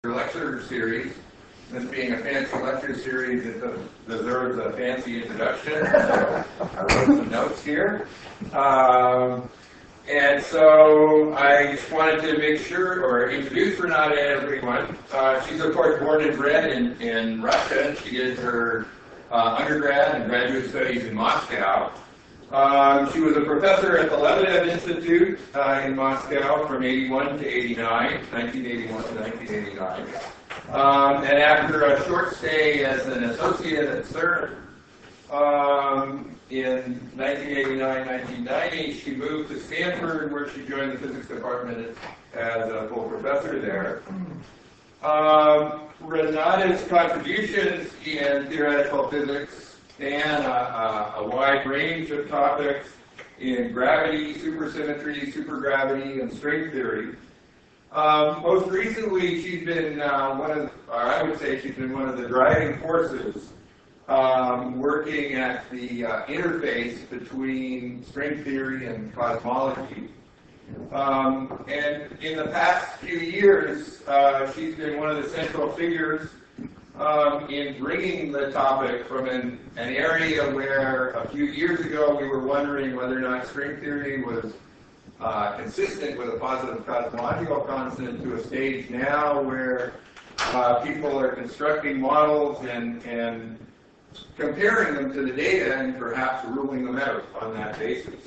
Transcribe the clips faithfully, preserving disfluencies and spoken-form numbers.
lecture series. This being a fancy lecture series, it deserves a fancy introduction. So I wrote some notes here. Um, and so I just wanted to make sure, or introduce Renata to everyone. Uh, she's, of course, born and bred in, in Russia. She did her uh, undergrad and graduate studies in Moscow. Um, she was a professor at the Lebedev Institute uh, in Moscow from eighty-one to eighty-nine, nineteen eighty-one to nineteen eighty-nine. Um, and after a short stay as an associate at CERN um, in nineteen eighty-nine nineteen ninety, she moved to Stanford, where she joined the physics department as a full professor there. Um, Renata's contributions in theoretical physics span a, a, a wide range of topics in gravity, supersymmetry, supergravity, and string theory. Um, most recently, she's been uh, one of, or I would say she's been one of the driving forces um, working at the uh, interface between string theory and cosmology. Um, and in the past few years, uh, she's been one of the central figures Um, in bringing the topic from an, an area where a few years ago we were wondering whether or not string theory was uh, consistent with a positive cosmological constant to a stage now where uh, people are constructing models and, and comparing them to the data and perhaps ruling them out on that basis.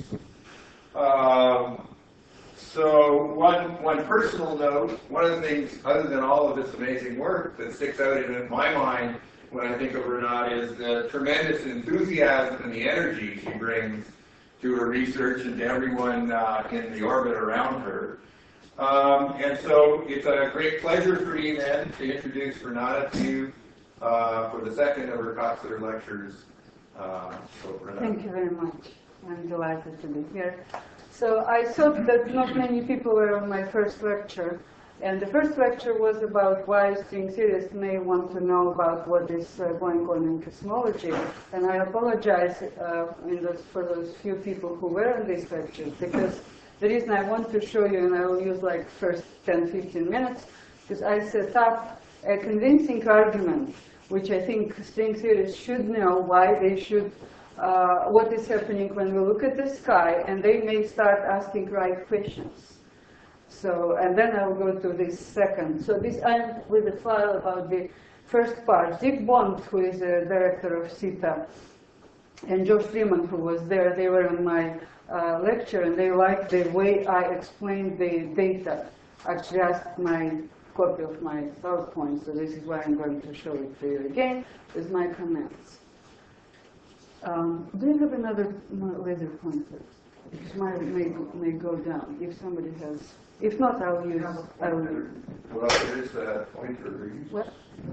Um, So one, one personal note, one of the things, other than all of this amazing work, that sticks out in my mind when I think of Renata is the tremendous enthusiasm and the energy she brings to her research and to everyone uh, in the orbit around her. Um, and so it's a great pleasure for me then to introduce Renata to you uh, for the second of her Coxeter lectures. Uh, so Renata. Thank you very much. I'm delighted to be here. So I thought that not many people were on my first lecture, and the first lecture was about why string theorists may want to know about what is uh, going on in cosmology. And I apologize uh, in those, for those few people who were on these lectures, because the reason I want to show you, and I will use like first ten, fifteen minutes, is I set up a convincing argument, which I think string theorists should know why they should Uh, what is happening when we look at the sky, and they may start asking right questions. So, and then I will go to this second. So this, I'm with a file about the first part. Dick Bond, who is the director of CETA, and George Freeman, who was there, they were on my uh, lecture, and they liked the way I explained the data. Actually asked my copy of my PowerPoint, so this is why I'm going to show it to you again with my comments. Um, do you have another laser pointer? Because mine may, may go down if somebody has. If not, I'll use. I'll use. Well, there is a pointer. What?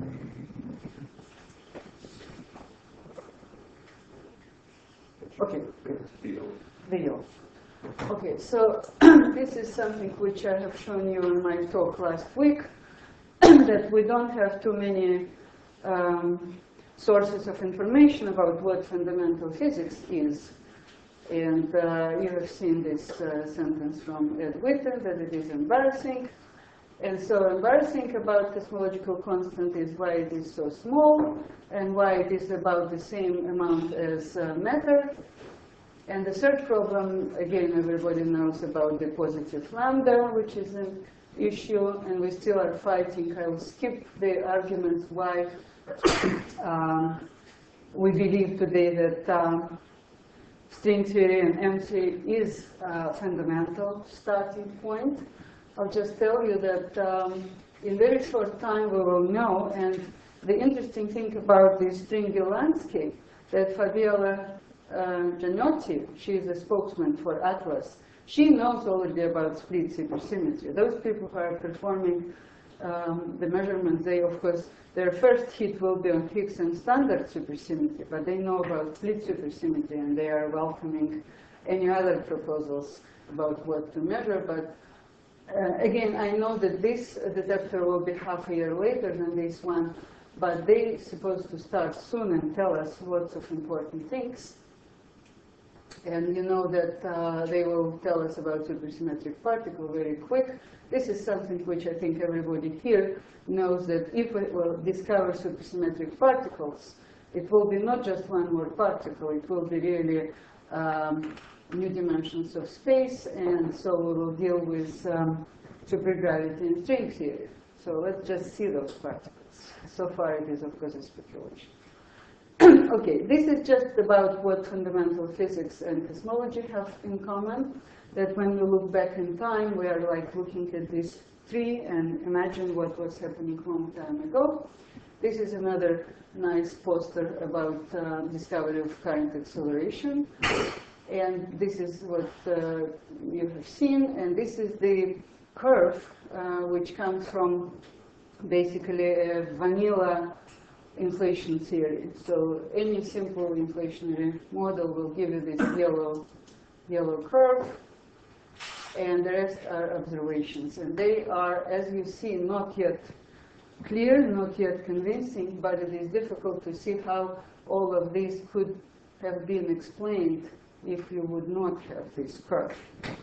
Okay. Video. Video. Okay, so this is something which I have shown you in my talk last week, that we don't have too many um, sources of information about what fundamental physics is. And uh, you have seen this uh, sentence from Ed Witten, that it is embarrassing. And so embarrassing about cosmological constant is why it is so small, and why it is about the same amount as uh, matter. And the third problem, again, everybody knows about the positive lambda, which is an issue, and we still are fighting. I will skip the arguments why Um, we believe today that um, string theory and M theory is a fundamental starting point. I'll just tell you that um, in very short time we will know, and the interesting thing about the stringy landscape, that Fabiola uh, Gianotti, she is a spokesman for Atlas, she knows already about split supersymmetry. Those people who are performing um, the measurements, they of course, their first hit will be on Higgs and standard supersymmetry, but they know about split supersymmetry, and they are welcoming any other proposals about what to measure. But uh, again, I know that this detector will be half a year later than this one, but they're supposed to start soon and tell us lots of important things. And you know that uh, they will tell us about supersymmetric particle very quick, This is something which I think everybody here knows, that if we will discover supersymmetric particles, it will be not just one more particle, it will be really um, new dimensions of space, and so we will deal with um, supergravity in string theory. So let's just see those particles. So far it is, of course, a speculation. Okay, this is just about what fundamental physics and cosmology have in common, that when we look back in time, we are like looking at this tree and imagine what was happening a long time ago. This is another nice poster about uh, discovery of current acceleration. And this is what uh, you have seen, and this is the curve uh, which comes from basically a vanilla inflation theory. So any simple inflationary model will give you this yellow, yellow curve, and the rest are observations. And they are, as you see, not yet clear, not yet convincing, but it is difficult to see how all of these could have been explained if you would not have this curve.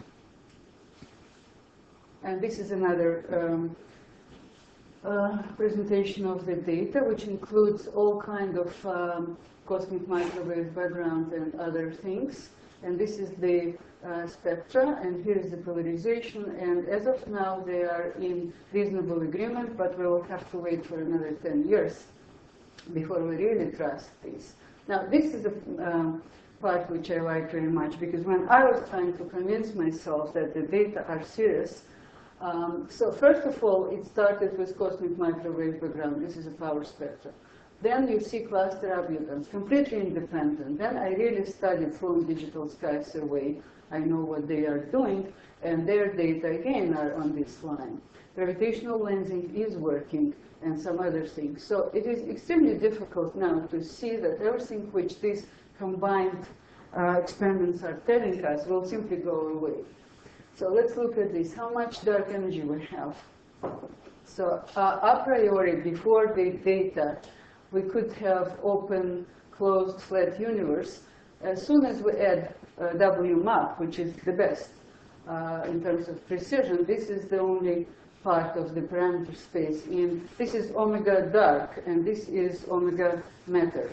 And this is another um, uh, presentation of the data, which includes all kind of um, cosmic microwave background and other things. And this is the uh, spectra, and here is the polarization. And as of now, they are in reasonable agreement, but we will have to wait for another ten years before we really trust these. Now, this is a um, part which I like very much, because when I was trying to convince myself that the data are serious, um, so first of all, it started with cosmic microwave background. This is a power spectrum. Then you see cluster abundance, completely independent. Then I really studied Sloan Digital Sky Survey. I know what they are doing, and their data again are on this line. Gravitational lensing is working, and some other things. So it is extremely difficult now to see that everything which these combined uh, experiments are telling us will simply go away. So let's look at this. How much dark energy we have? So uh, a priori, before the data, we could have open, closed, flat universe. As soon as we add uh, W map, which is the best uh, in terms of precision, this is the only part of the parameter space. In this is omega dark, and this is omega matter.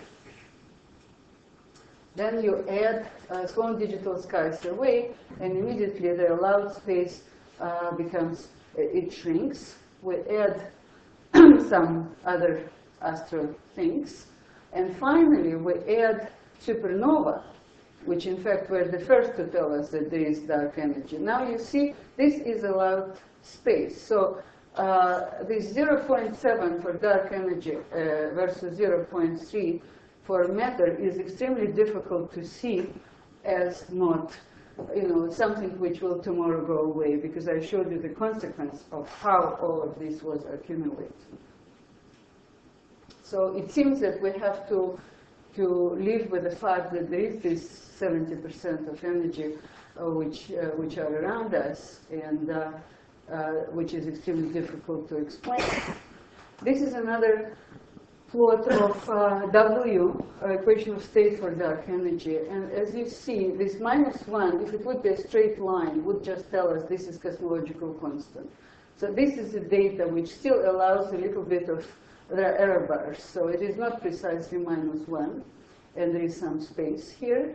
Then you add uh, Sloan Digital Sky Survey, and immediately the allowed space uh, becomes, it shrinks. We add some other astro things. And finally, we add supernova, which in fact were the first to tell us that there is dark energy. Now you see, this is allowed space. So uh, this zero point seven for dark energy uh, versus zero point three for matter is extremely difficult to see as not, you know, something which will tomorrow go away, because I showed you the consequence of how all of this was accumulated. So it seems that we have to, to live with the fact that there is this seventy percent of energy uh, which, uh, which are around us, and uh, uh, which is extremely difficult to explain. This is another plot of uh, W, uh, equation of state for dark energy. And as you see, this minus one, if it would be a straight line, would just tell us this is cosmological constant. So this is the data which still allows a little bit of, there are error bars. So it is not precisely minus one, and there is some space here,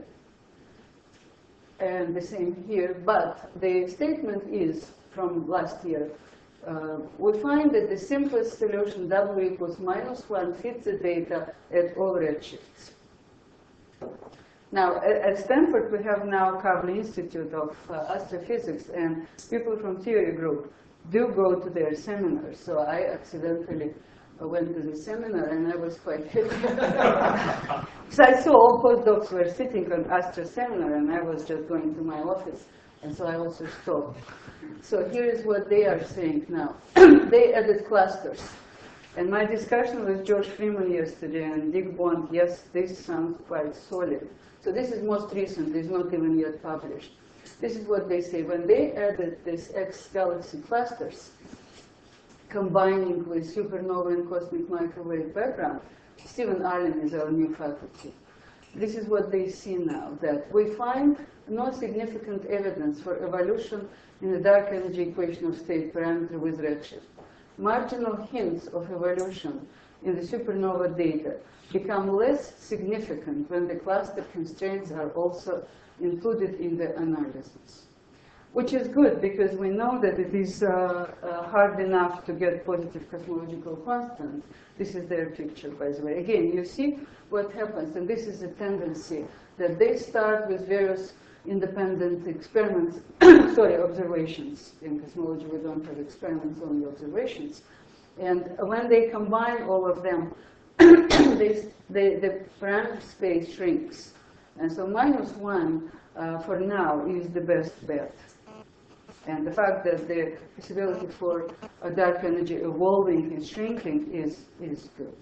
and the same here. But the statement is from last year. Uh, we find that the simplest solution, W equals minus one, fits the data at all redshifts. Now, at, at Stanford, we have now Kavli Institute of uh, Astrophysics, and people from theory group do go to their seminars. So I accidentally uh, went to the seminar, and I was quite happy. So I saw all postdocs were sitting on Astro seminar, and I was just going to my office, and so I also stopped. So here is what they are saying now. They added clusters. And my discussion with George Freeman yesterday and Dick Bond, yes, this sounds quite solid. So this is most recent, it's not even yet published. This is what they say. When they added these X galaxy clusters, combining with supernova and cosmic microwave background, Stephen Allen is our new faculty. This is what they see now, that we find no significant evidence for evolution in the dark energy equation of state parameter with redshift. Marginal hints of evolution in the supernova data become less significant when the cluster constraints are also included in the analysis. Which is good, because we know that it is uh, uh, hard enough to get positive cosmological constants. This is their picture, by the way. Again, you see what happens, and this is a tendency, that they start with various independent experiments, sorry, observations. In cosmology, we don't have experiments, only observations. And when they combine all of them, they, they, the parameter space shrinks. And so minus one, uh, for now, is the best bet. And the fact that the possibility for a dark energy evolving and shrinking is, is good.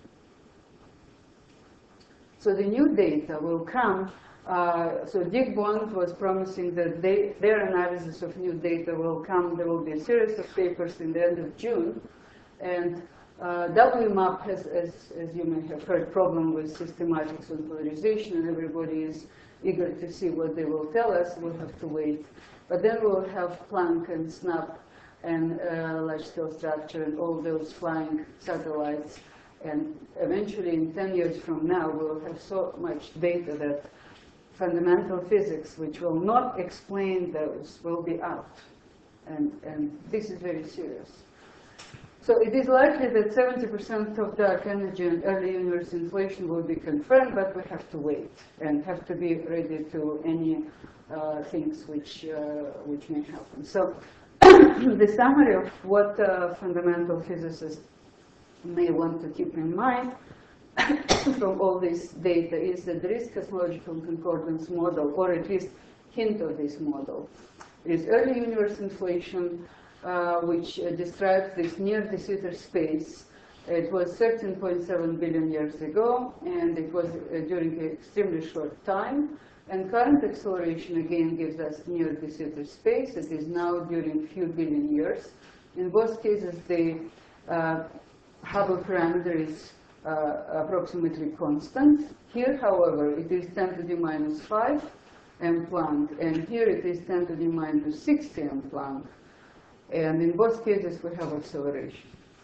So the new data will come. Uh, so Dick Bond was promising that they, their analysis of new data will come. There will be a series of papers in the end of June. And uh, W MAP has, as, as you may have heard, problem with systematics and polarization, and everybody is eager to see what they will tell us. We'll have to wait. But then we'll have Planck and SNAP and uh, large-scale structure and all those flying satellites. And eventually, in ten years from now, we'll have so much data that fundamental physics, which will not explain those, will be out. And, and this is very serious. So it is likely that seventy percent of dark energy and early universe inflation will be confirmed, but we have to wait and have to be ready to any uh, things which, uh, which may happen. So the summary of what uh, fundamental physicists may want to keep in mind from all this data is that there is cosmological concordance model, or at least hint of this model. There is early universe inflation, uh, which uh, describes this near de Sitter space. It was thirteen point seven billion years ago, and it was uh, during an extremely short time. And current acceleration again gives us near de Sitter space. It is now during a few billion years. In both cases, the uh, Hubble parameter is uh, approximately constant. Here, however, it is ten to the minus five M Planck, and here it is ten to the minus sixty M Planck. And in both cases, we have acceleration.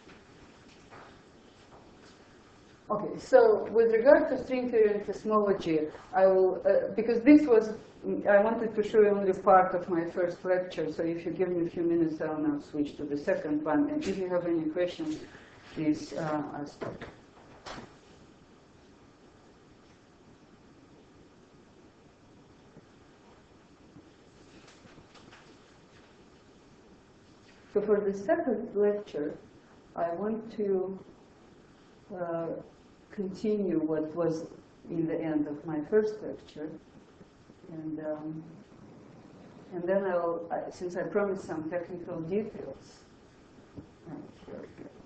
Okay, so with regard to string theory and cosmology, I will, uh, because this was, I wanted to show you only part of my first lecture, so if you give me a few minutes, I'll now switch to the second one. And if you have any questions, please uh, ask. So for the second lecture, I want to uh, continue what was in the end of my first lecture, and um, and then I'll, uh, since I promised some technical details. Right, here we go.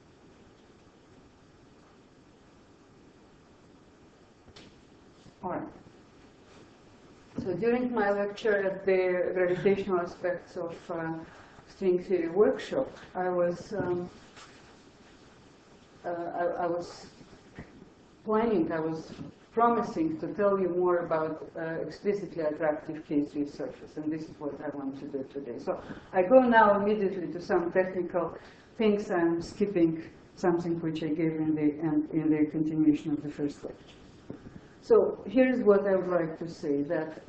All right. So during my lecture at the gravitational aspects of uh, string theory workshop, I was um, uh, I, I was planning, I was promising to tell you more about uh, explicitly attractive K three surface, and this is what I want to do today. So I go now immediately to some technical things. I'm skipping something which I gave in the end, in the continuation of the first lecture. So here's what I would like to say, that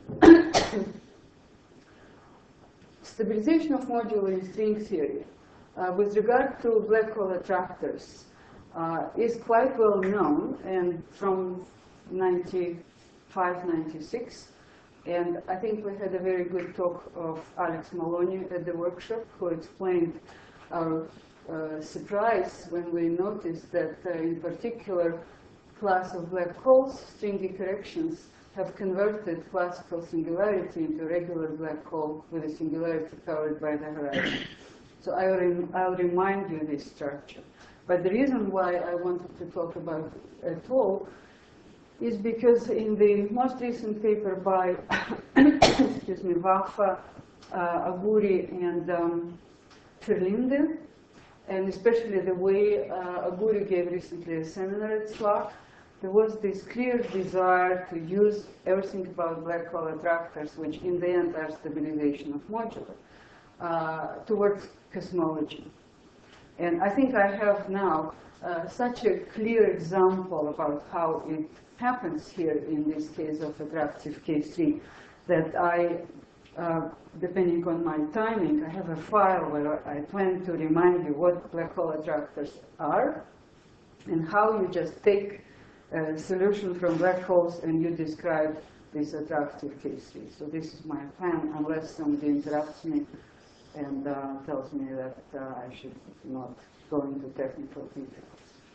stabilization of moduli in string theory uh, with regard to black hole attractors uh, is quite well known, and from ninety-five, ninety-six. And I think we had a very good talk of Alex Maloney at the workshop, who explained our uh, surprise when we noticed that uh, in particular class of black holes, stringy corrections have converted classical singularity into regular black hole with a singularity covered by the horizon. So I will, I'll remind you this structure. But the reason why I wanted to talk about it at all is because in the most recent paper by, excuse me, Vafa, uh, Aguri, and um, Verlinde, and especially the way uh, Aguri gave recently a seminar at SLAC, there was this clear desire to use everything about black hole attractors, which in the end are stabilization of moduli, uh, towards cosmology. And I think I have now uh, such a clear example about how it happens here in this case of attractive K three that I, uh, depending on my timing, I have a file where I plan to remind you what black hole attractors are and how you just take a solution from black holes and you describe this attractive K three. So this is my plan, unless somebody interrupts me and uh, tells me that uh, I should not go into technical details.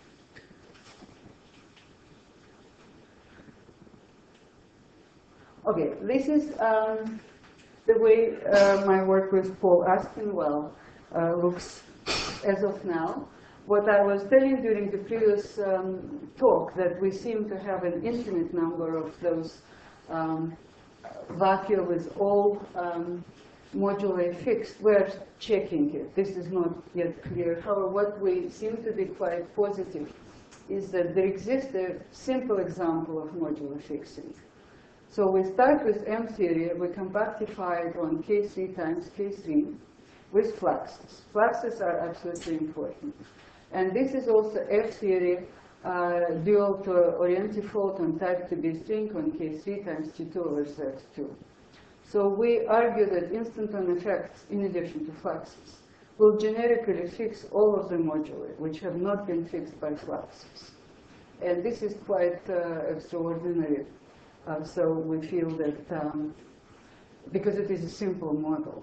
Okay, this is um, the way uh, my work with Paul Aspinwall uh, looks as of now. What I was telling during the previous um, talk, that we seem to have an infinite number of those um, vacua with all um, moduli fixed. We're checking it. This is not yet clear. However, what we seem to be quite positive is that there exists a simple example of moduli fixing. So we start with M theory. We compactify it on K three times K three with fluxes. Fluxes are absolutely important. And this is also F theory, uh, dual to orientifold on type two B string on K three times T two over Z two. So we argue that instanton effects, in addition to fluxes, will generically fix all of the moduli which have not been fixed by fluxes. And this is quite uh, extraordinary. Uh, so we feel that, um, because it is a simple model.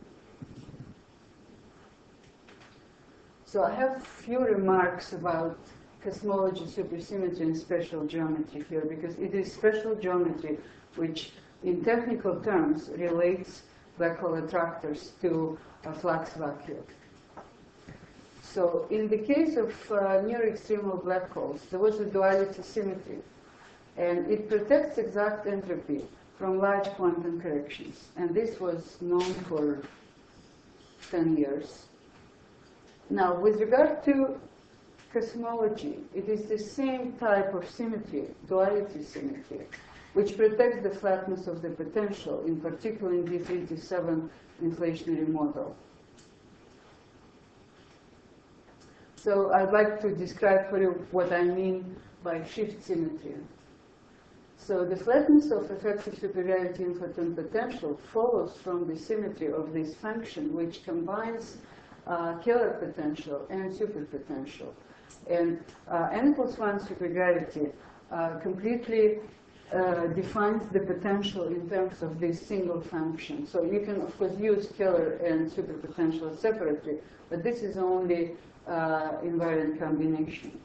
So I have a few remarks about cosmology, supersymmetry, and special geometry here, because it is special geometry which, in technical terms, relates black hole attractors to a flux vacuum. So in the case of uh, near-extremal black holes, there was a duality symmetry. And it protects exact entropy from large quantum corrections. And this was known for ten years. Now, with regard to cosmology, it is the same type of symmetry, duality symmetry, which protects the flatness of the potential, in particular in the D twenty-seven inflationary model. So I'd like to describe for you what I mean by shift symmetry. So the flatness of effective superiority in photon potential follows from the symmetry of this function, which combines uh, Kähler potential and superpotential. And uh, n equals one superiority uh, completely uh, defines the potential in terms of this single function. So you can, of course, use Kähler and superpotential separately, but this is only uh, invariant combination.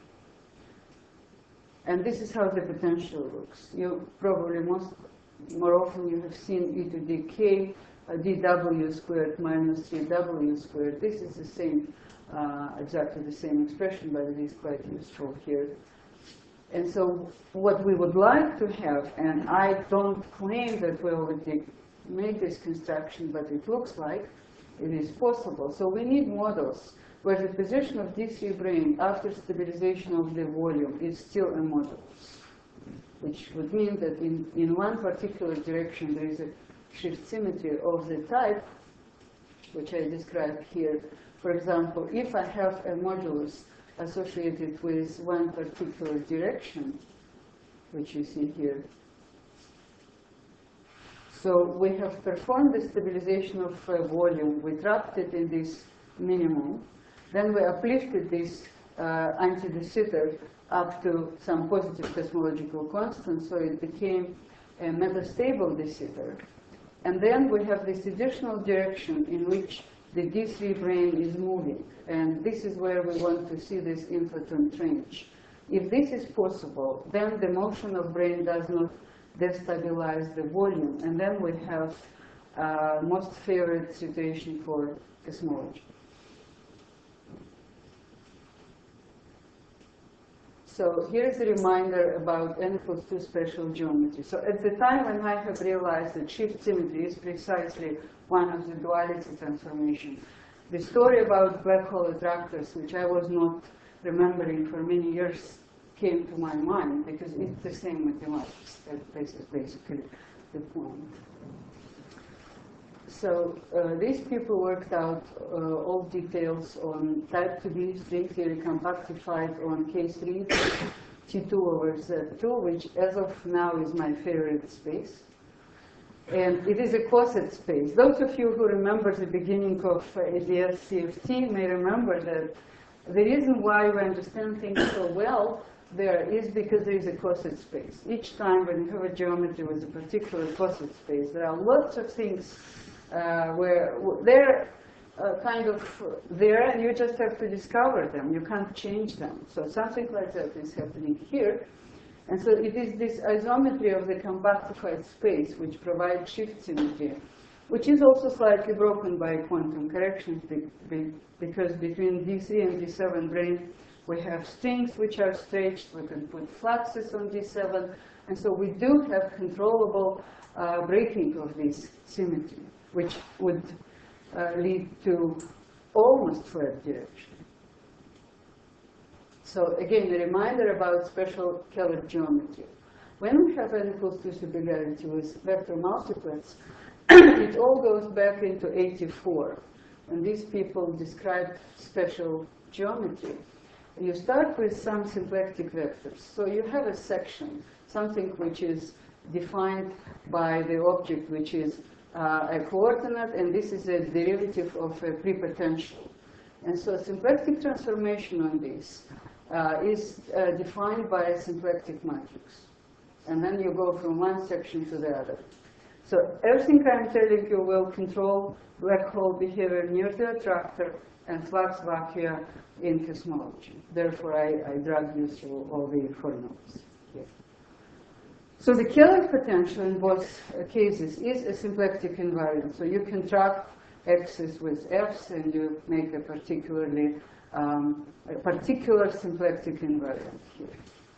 And this is how the potential looks. You probably most, more often you have seen e to the k uh, dw squared minus three w squared. This is the same, uh, exactly the same expression, but it is quite useful here. And so what we would like to have, and I don't claim that we already made this construction, but it looks like it is possible. So we need models where the position of D three brane after stabilization of the volume is still a modulus, which would mean that in, in one particular direction there is a shift symmetry of the type, which I described here. For example, if I have a modulus associated with one particular direction, which you see here. So we have performed the stabilization of a volume, we trapped it in this minimum, then we uplifted this uh, anti-de Sitter up to some positive cosmological constant, so it became a metastable de Sitter. And then we have this additional direction in which the D three brane is moving. And this is where we want to see this inflaton trench. If this is possible, then the motion of brane does not destabilize the volume. And then we have uh, most favored situation for cosmology. So here's a reminder about n equals two special geometry. So at the time when I have realized that shift symmetry is precisely one of the duality transformations, the story about black hole attractors, which I was not remembering for many years, came to my mind, because it's the same mathematics. That this is basically the point. So uh, these people worked out uh, all details on type two B string theory compactified on K three, T two over Z two, which as of now is my favorite space. And it is a coset space. Those of you who remember the beginning of A D S C F T may remember that the reason why we understand things so well there is because there is a coset space. Each time when you have a geometry with a particular coset space, there are lots of things uh, where they're uh, kind of there, and you just have to discover them. You can't change them. So something like that is happening here. And so it is this isometry of the compactified space which provides shift symmetry, which is also slightly broken by quantum corrections, because between D three and D seven brane, we have strings which are stretched. We can put fluxes on D seven. And so we do have controllable uh, breaking of this symmetry, which would uh, lead to almost flat direction. So again, a reminder about special Keller geometry. When we have n equals to subsidiarity with vector multiplets, it all goes back into eighty-four. And these people described special geometry. You start with some symplectic vectors. So you have a section, something which is defined by the object, which is uh, a coordinate, and this is a derivative of a prepotential. And so symplectic transformation on this uh, is uh, defined by a symplectic matrix. And then you go from one section to the other. So everything I'm telling you will control black hole behavior near the attractor and flux vacua in cosmology. Therefore, I, I drag you through all the formulas here. So the Keller potential in both uh, cases is a symplectic invariant. So you can track x's with f's, and you make a particularly um, a particular symplectic invariant here.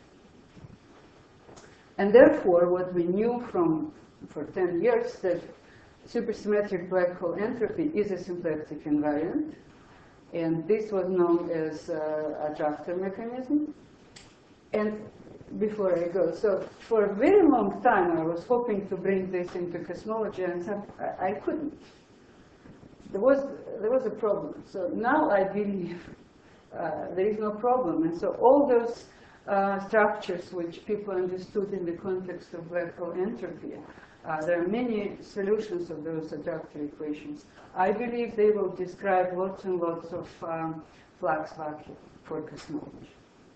And therefore, what we knew from for ten years that supersymmetric black hole entropy is a symplectic invariant, and this was known as uh, attractor mechanism. And before I go, so for a very long time I was hoping to bring this into cosmology, and I, I couldn't. There was there was a problem. So now I believe uh, there is no problem, and so all those uh, structures which people understood in the context of black hole entropy, uh, there are many solutions of those attractor equations. I believe they will describe lots and lots of um, flux vacuum for cosmology.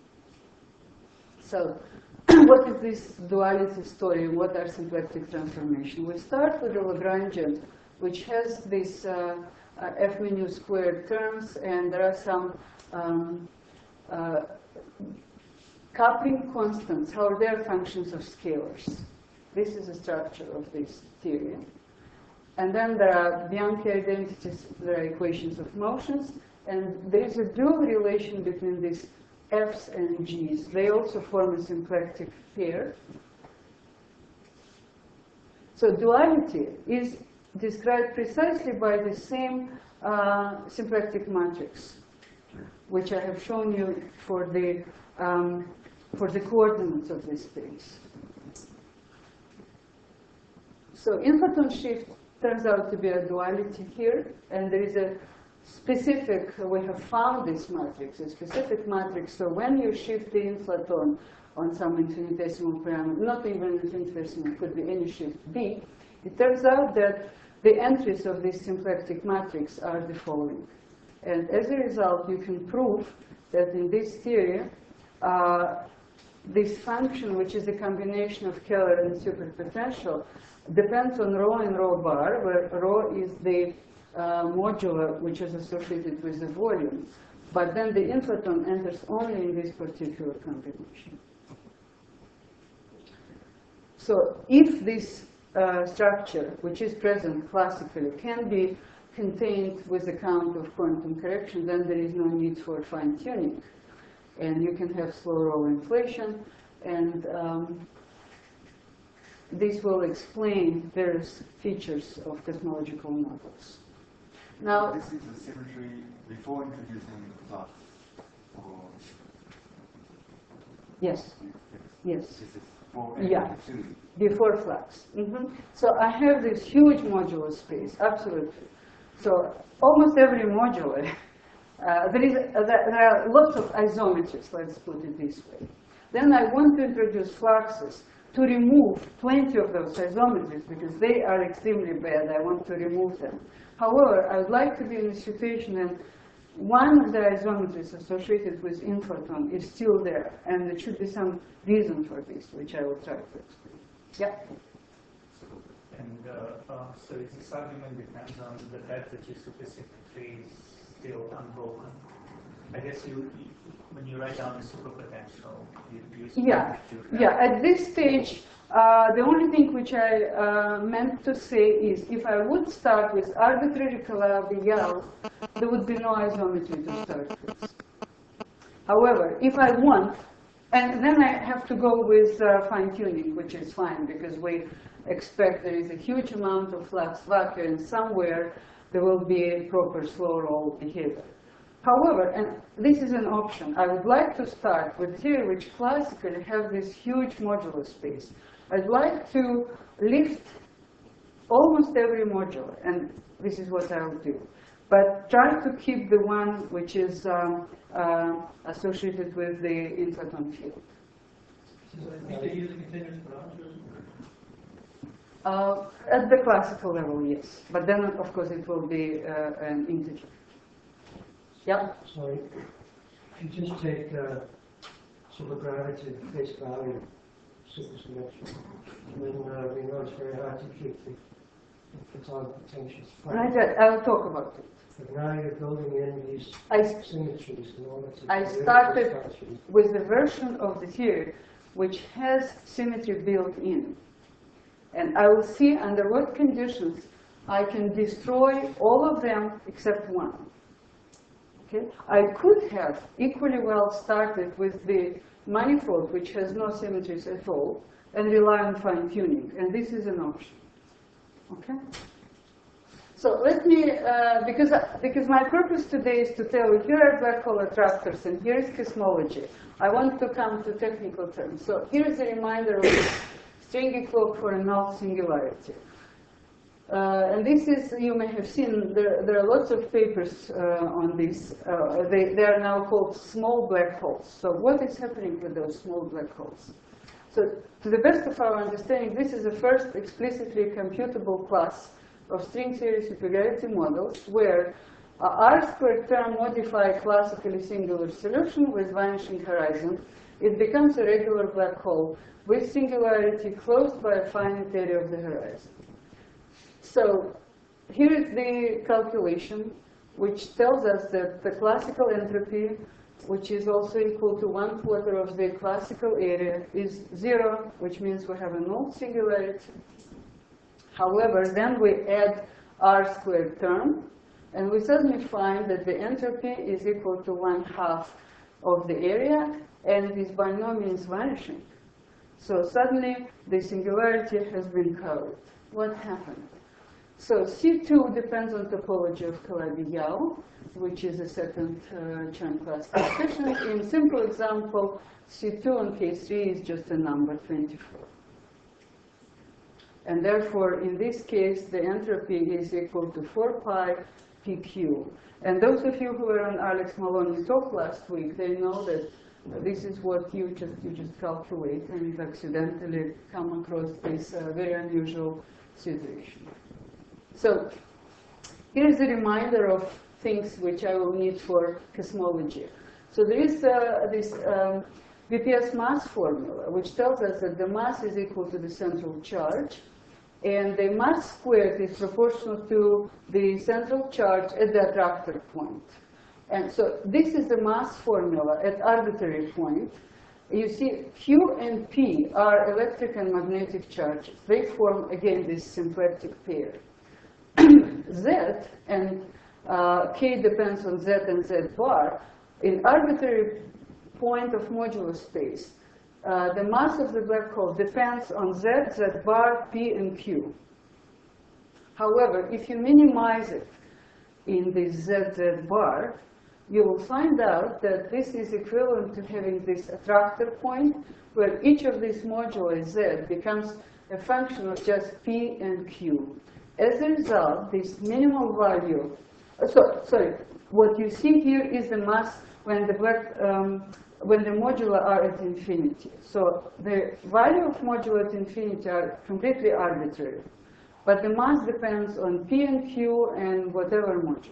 So, what is this duality story? What are symplectic transformations? We start with the Lagrangian, which has these uh, uh, f mu squared terms, and there are some um, uh, coupling constants. How are they functions of scalars? This is the structure of this theory. And then there are Bianchi identities, there are equations of motions, and there is a dual relation between these f's and g's. They also form a symplectic pair. So duality is described precisely by the same uh, symplectic matrix, which I have shown you for the um, for the coordinates of this space. So inflaton shift turns out to be a duality here, and there is a specific, we have found this matrix, a specific matrix. So when you shift the inflaton on some infinitesimal parameter, not even infinitesimal, it could be any shift b, it turns out that the entries of this symplectic matrix are the following. And as a result, you can prove that in this theory, uh, this function, which is a combination of Keller and superpotential, depends on rho and rho bar, where rho is the uh, modular which is associated with the volume. But then the inflaton enters only in this particular combination. So if this uh, structure, which is present classically, can be contained with a count of quantum correction, then there is no need for fine-tuning. And you can have slow roll inflation, and um, this will explain various features of cosmological models. Now, this is the symmetry before introducing the flux. Or Yes, yes. This is before Yeah. two. Before flux. Mhm. So I have this huge modular space, absolutely. So almost every modular, uh, there, is, uh, there are lots of isometries, let's put it this way. Then I want to introduce fluxes to remove twenty of those isometries because they are extremely bad. I want to remove them. However, I would like to be in a situation when one of the isometries associated with inflaton is still there, and there should be some reason for this, which I will try to explain. Yeah. And uh, uh, so this argument depends on the fact that your supersymmetry tree is still unbroken. I guess you, you when you write down the superpotential, you use Yeah, yeah. At this stage, uh, the only thing which I uh, meant to say is, if I would start with arbitrary Calabi-Yau, there would be no isometry to start with. However, if I want, and then I have to go with uh, fine-tuning, which is fine, because we expect there is a huge amount of flux vacuum, and somewhere there will be a proper slow roll behavior. However, and this is an option, I would like to start with theory which classically have this huge modular space. I'd like to lift almost every modular, and this is what I will do. But try to keep the one which is um, uh, associated with the inflaton field. So I think they're using continuous parameters. Uh, at the classical level, yes. But then, of course, it will be uh, an integer. Yeah? So if you just take uh, supergravity face value supersymmetry, then uh, we know it's very hard to keep the photon potentials flat. Right, I'll talk about it. But now you're building in these I, symmetries in order to I create started the structures. with the version of the theory which has symmetry built in. And I will see under what conditions I can destroy all of them except one. Okay? I could have equally well started with the manifold, which has no symmetries at all, and rely on fine-tuning, and this is an option. Okay? So let me, uh, because, because my purpose today is to tell you, here are black hole attractors, and here is cosmology. I want to come to technical terms. So here is a reminder of the stringy clock for a null singularity. Uh, and this is, you may have seen, there, there are lots of papers uh, on this. Uh, they, they are now called small black holes. So what is happening with those small black holes? So to the best of our understanding, this is the first explicitly computable class of string theory superiority models where uh, R squared term modify a classically singular solution with vanishing horizon. It becomes a regular black hole with singularity closed by a finite area of the horizon. So here is the calculation, which tells us that the classical entropy, which is also equal to one quarter of the classical area, is zero, which means we have a null singularity. However, then we add R squared term, and we suddenly find that the entropy is equal to one half of the area, and it is by no means vanishing. So suddenly, the singularity has been covered. What happened? So C two depends on topology of Calabi-Yau, which is a second uh, Chern classification. In simple example, C two on K three is just a number, twenty-four. And therefore, in this case, the entropy is equal to four pi P Q. And those of you who were on Alex Maloney's talk last week, they know that this is what you just, you just calculate and accidentally come across this uh, very unusual situation. So here's a reminder of things which I will need for cosmology. So there is uh, this um, B P S mass formula, which tells us that the mass is equal to the central charge, and the mass squared is proportional to the central charge at the attractor point. And so this is the mass formula at arbitrary point. You see, Q and P are electric and magnetic charges. They form, again, this symplectic pair. Z and uh, K depends on Z and Z bar. In arbitrary point of modular space, uh, the mass of the black hole depends on Z, Z bar, P, and Q. However, if you minimize it in the Z, Z bar, you will find out that this is equivalent to having this attractor point, where each of these moduli z becomes a function of just p and q. As a result, this minimal value, uh, so, sorry, what you see here is the mass when the black, um, when the moduli are at infinity. So the value of moduli at infinity are completely arbitrary, but the mass depends on p and q and whatever moduli.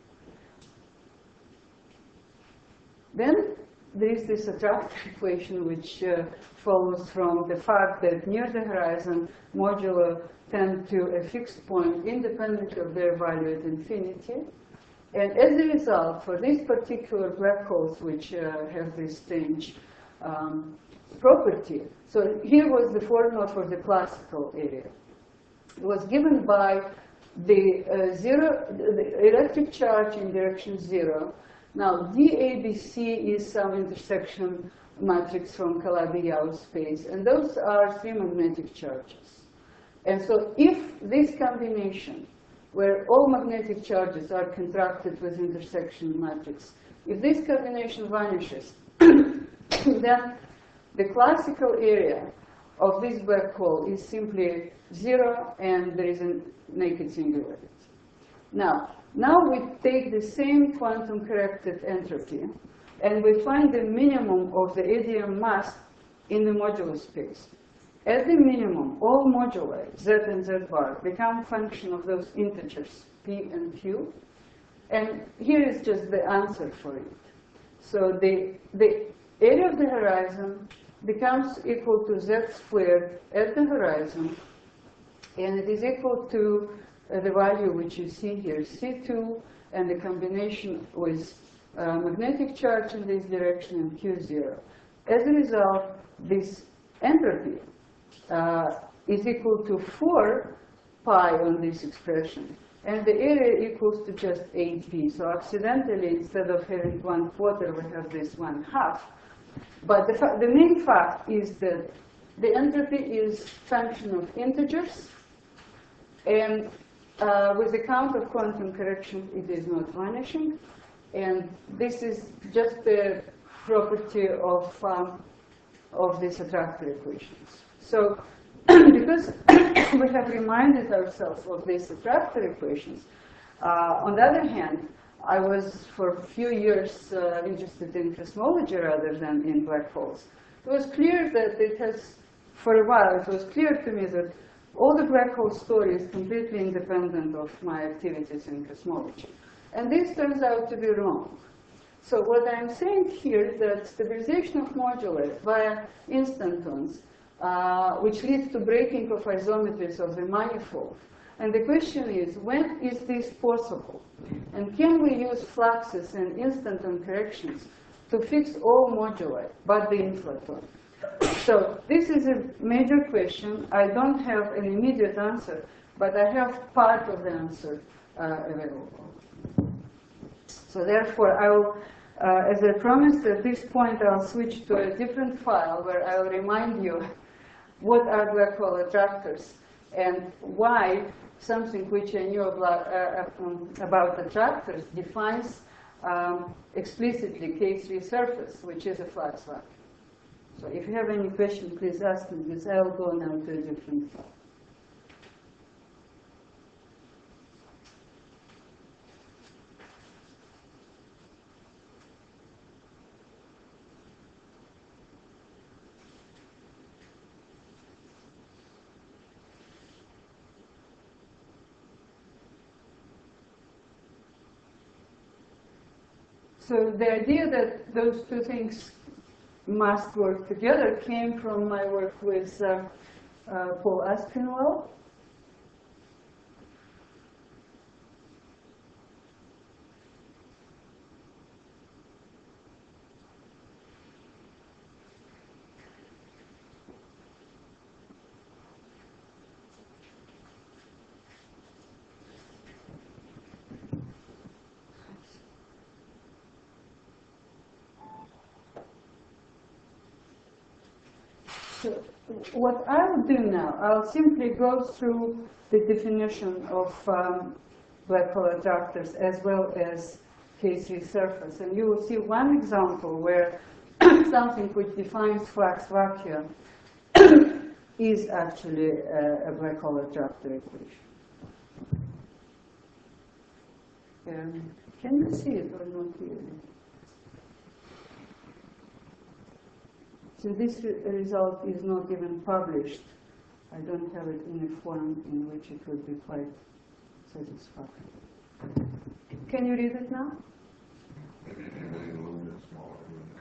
Then there is this attractor equation which uh, follows from the fact that near the horizon, moduli tend to a fixed point independently of their value at infinity. And as a result, for these particular black holes which uh, have this strange um, property, so here was the formula for the classical area. It was given by the uh, zero, the electric charge in direction zero. Now, D A B C is some intersection matrix from Calabi-Yau space, and those are three magnetic charges. And so if this combination, where all magnetic charges are contracted with intersection matrix, if this combination vanishes, then the classical area of this black hole is simply zero, and there is a naked singularity. Now, now we take the same quantum-corrected entropy, and we find the minimum of the A D M mass in the modular space. At the minimum, all moduli, z and z bar, become function of those integers, p and q. And here is just the answer for it. So the, the area of the horizon becomes equal to z squared at the horizon, and it is equal to uh, the value which you see here, C two, and the combination with uh, magnetic charge in this direction and Q zero. As a result, this entropy uh, is equal to four pi on this expression, and the area equals to just eight p. So accidentally, instead of having one quarter, we have this one half. But the, fa the main fact is that the entropy is function of integers, and uh, with the count of quantum correction, it is not vanishing. And this is just the property of, um, of these attractor equations. So because we have reminded ourselves of these attractor equations, uh, on the other hand, I was for a few years uh, interested in cosmology rather than in black holes. It was clear that it has, for a while, it was clear to me that all the black hole story is completely independent of my activities in cosmology. And this turns out to be wrong. So what I'm saying here is that stabilization of moduli via instantons, uh, which leads to breaking of isometries of the manifold. And the question is, when is this possible? And can we use fluxes and instanton corrections to fix all moduli but the inflaton? So this is a major question. I don't have an immediate answer, but I have part of the answer uh, available. So therefore, I will, uh, as I promised at this point, I'll switch to a different file where I will remind you what are black hole attractors and why something which I knew about, uh, um, about attractors defines um, explicitly K three surface, which is a flux vacuum. So if you have any question, please ask me, because I will go now to a different file. So the idea that those two things must work together came from my work with uh, uh, Paul Aspinwall. So what I'll do now, I'll simply go through the definition of um, black hole attractors as well as K three surface. And you will see one example where something which defines flux vacua is actually a, a black hole attractor equation. Um, can you see it or not really? So this re result is not even published. I don't have it in a form in which it would be quite satisfactory. Can you read it now? Maybe a little bit smaller.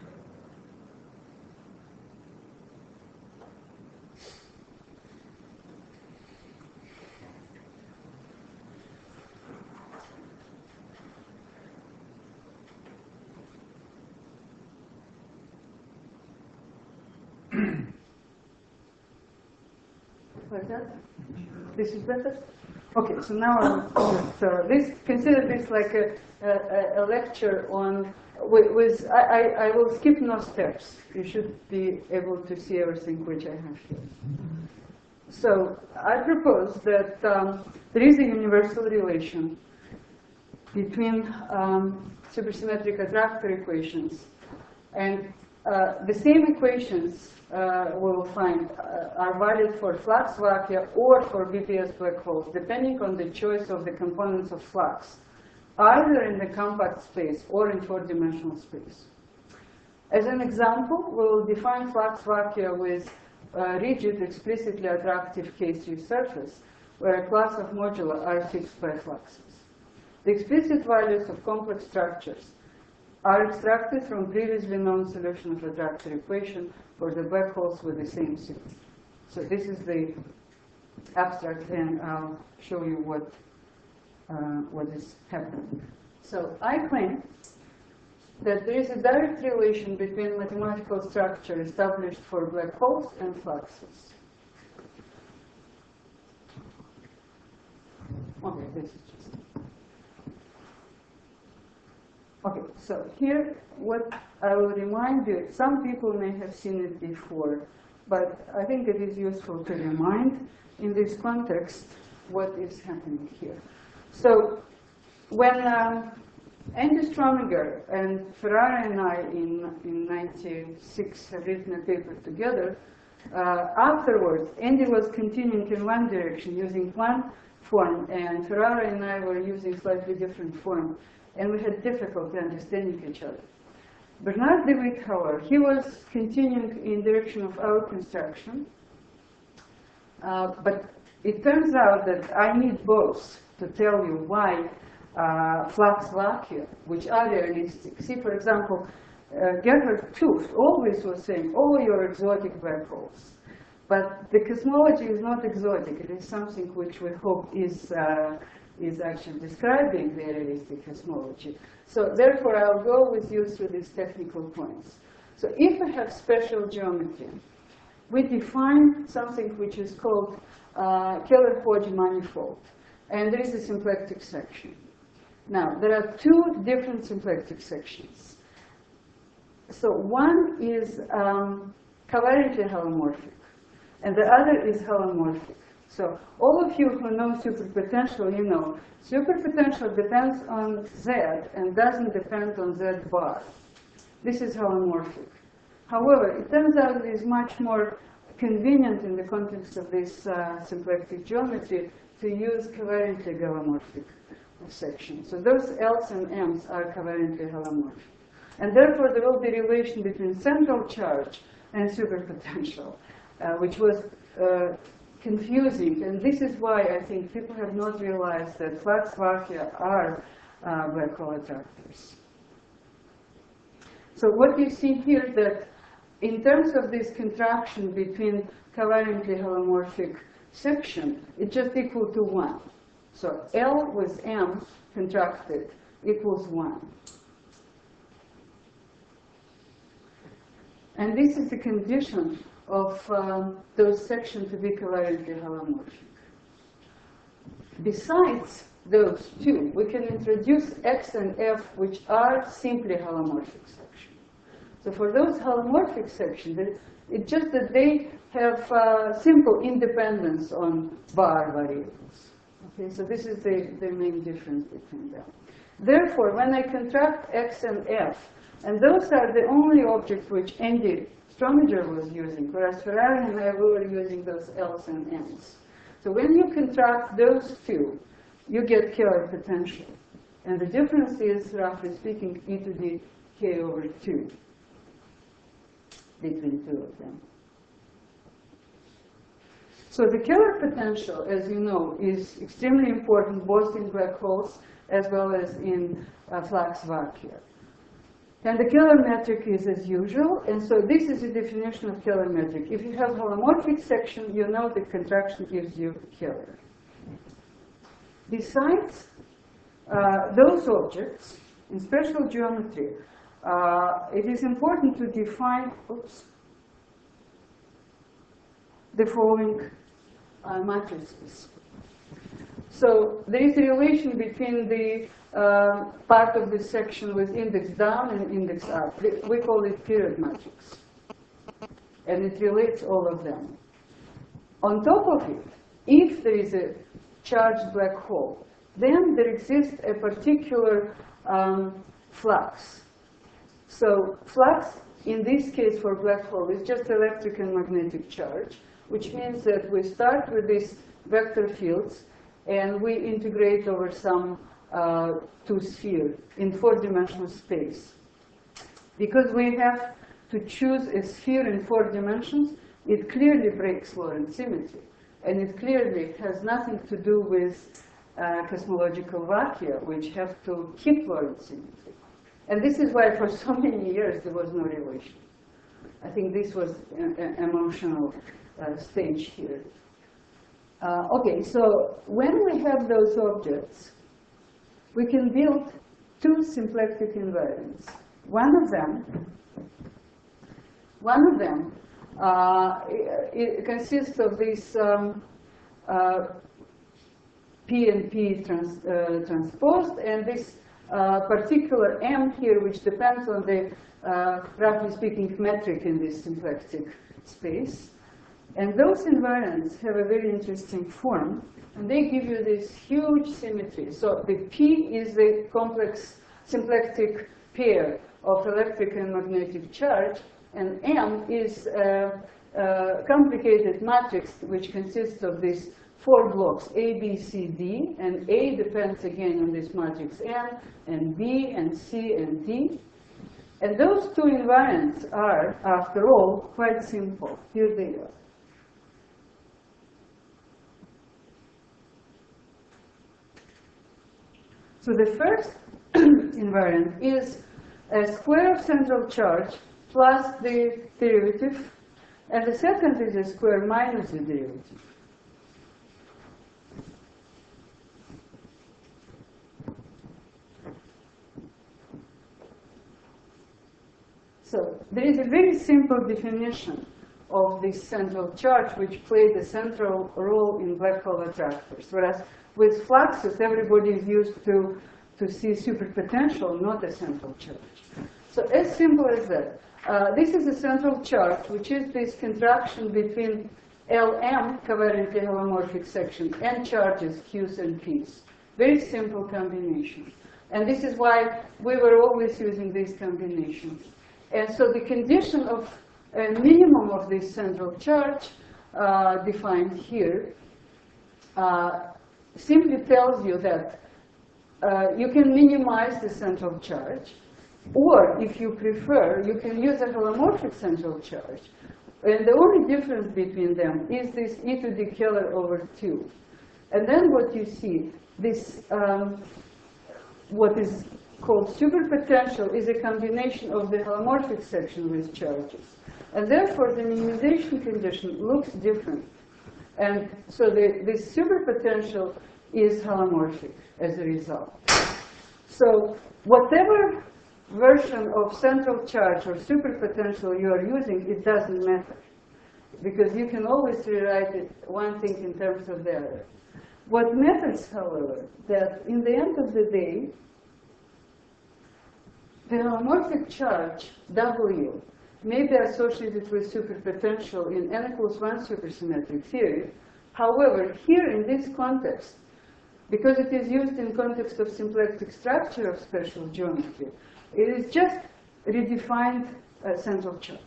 Like that? This is better? Okay, so now I'll just, uh, this, consider this like a, a, a lecture on, with, with I, I, I will skip no steps. You should be able to see everything which I have here. So I propose that um, there is a universal relation between um, supersymmetric attractor equations, and uh, the same equations uh, we'll find uh, are valid for flux vacua or for B P S black holes, depending on the choice of the components of flux, either in the compact space or in four-dimensional space. As an example, we'll define flux vacua with a rigid, explicitly attractive K three surface, where a class of moduli are fixed by fluxes. The explicit values of complex structures are extracted from previously known solution of attractor equation for the black holes with the same sigma. So this is the abstract, and I'll show you what uh, what is happening. So I claim that there is a direct relation between mathematical structure established for black holes and fluxes. Okay, this is just. Okay, so here, what I will remind you, some people may have seen it before, but I think it is useful to remind in this context what is happening here. So when um, Andy Strominger and Ferrara and I in, in ninety-six have written a paper together, uh, afterwards Andy was continuing in one direction using one form, and Ferrara and I were using slightly different form. And we had difficulty understanding each other. Bernard de Witt, however, he was continuing in direction of our construction, uh, but it turns out that I need both to tell you why uh, flux vacua, which are realistic. See, for example, uh, Gerhard Tooft always was saying, oh, you're exotic black holes. But the cosmology is not exotic. It is something which we hope is uh, is actually describing the realistic cosmology. So therefore, I'll go with you through these technical points. So if we have special geometry, we define something which is called uh, Keller-Hodge manifold. And there is a symplectic section. Now, there are two different symplectic sections. So one is um, covariantly holomorphic, and the other is holomorphic. So all of you who know superpotential, you know, superpotential depends on Z and doesn't depend on Z bar. This is holomorphic. However, it turns out it is much more convenient in the context of this uh, symplectic geometry to use covariantly holomorphic section. So those L's and M's are covariantly holomorphic. And therefore, there will be a relation between central charge and superpotential, uh, which was uh, confusing, and this is why I think people have not realized that flux vacua are uh, black hole attractors. So what you see here that in terms of this contraction between covariantly holomorphic section, it's just equal to one. So L with M contracted equals one. And this is the condition of um, those sections to be covariantly holomorphic. Besides those two, we can introduce X and F, which are simply holomorphic sections. So for those holomorphic sections, it's just that they have uh, simple independence on bar variables. Okay, so this is the, the main difference between them. Therefore, when I contract X and F, and those are the only objects which Andy Strominger was using, whereas Ferrari and I we were using those L's and M's. So when you contract those two, you get Kähler potential. And the difference is, roughly speaking, e to the k over two between two of them. So the Kähler potential, as you know, is extremely important both in black holes as well as in uh, flux vacua. And the Kähler metric is as usual, and so this is the definition of Kähler metric. If you have holomorphic section, you know the contraction gives you Kähler. Besides uh, those objects, in special geometry, uh, it is important to define oops, the following uh, matrices. So there is a relation between the uh, part of the section with index down and index up. We call it period matrix. And it relates all of them. On top of it, if there is a charged black hole, then there exists a particular um, flux. So flux, in this case for black hole, is just electric and magnetic charge, which means that we start with these vector fields and we integrate over some uh, two sphere in four-dimensional space. Because we have to choose a sphere in four dimensions, it clearly breaks Lorentz symmetry. And it clearly has nothing to do with uh, cosmological vacua, which have to keep Lorentz symmetry. And this is why for so many years there was no relation. I think this was an emotional uh, stage here. Uh, okay, so when we have those objects, we can build two symplectic invariants. One of them, one of them, uh, it, it consists of this um, uh, P and P trans, uh, transposed, and this uh, particular M here, which depends on the, uh, roughly speaking, metric in this symplectic space. And those invariants have a very interesting form, and they give you this huge symmetry. So the P is the complex symplectic pair of electric and magnetic charge, and M is a, a complicated matrix which consists of these four blocks, A, B, C, D, and A depends again on this matrix N, and B, and C, and D. And those two invariants are, after all, quite simple. Here they are. So the first invariant is a square of central charge plus the derivative, and the second is a square minus the derivative. So there is a very simple definition of this central charge which played a central role in black hole attractors, whereas with fluxes, everybody is used to, to see superpotential, not a central charge. So as simple as that. Uh, this is a central charge, which is this contraction between L M, covariantly holomorphic section, and charges, Q's and P's. Very simple combination. And this is why we were always using these combinations. And so the condition of a minimum of this central charge, uh, defined here, uh, simply tells you that uh, you can minimize the central charge, or if you prefer, you can use a holomorphic central charge. And the only difference between them is this e to the Kähler over two. And then what you see, this um, what is called superpotential is a combination of the holomorphic section with charges. And therefore, the minimization condition looks different. And so the, this superpotential is holomorphic as a result. So whatever version of central charge or superpotential you are using, it doesn't matter. Because you can always rewrite it one thing in terms of the other. What matters, however, that in the end of the day, the holomorphic charge, W, may be associated with superpotential in n equals one supersymmetric theory. However, here in this context, because it is used in context of symplectic structure of special geometry, it is just redefined uh, central charge.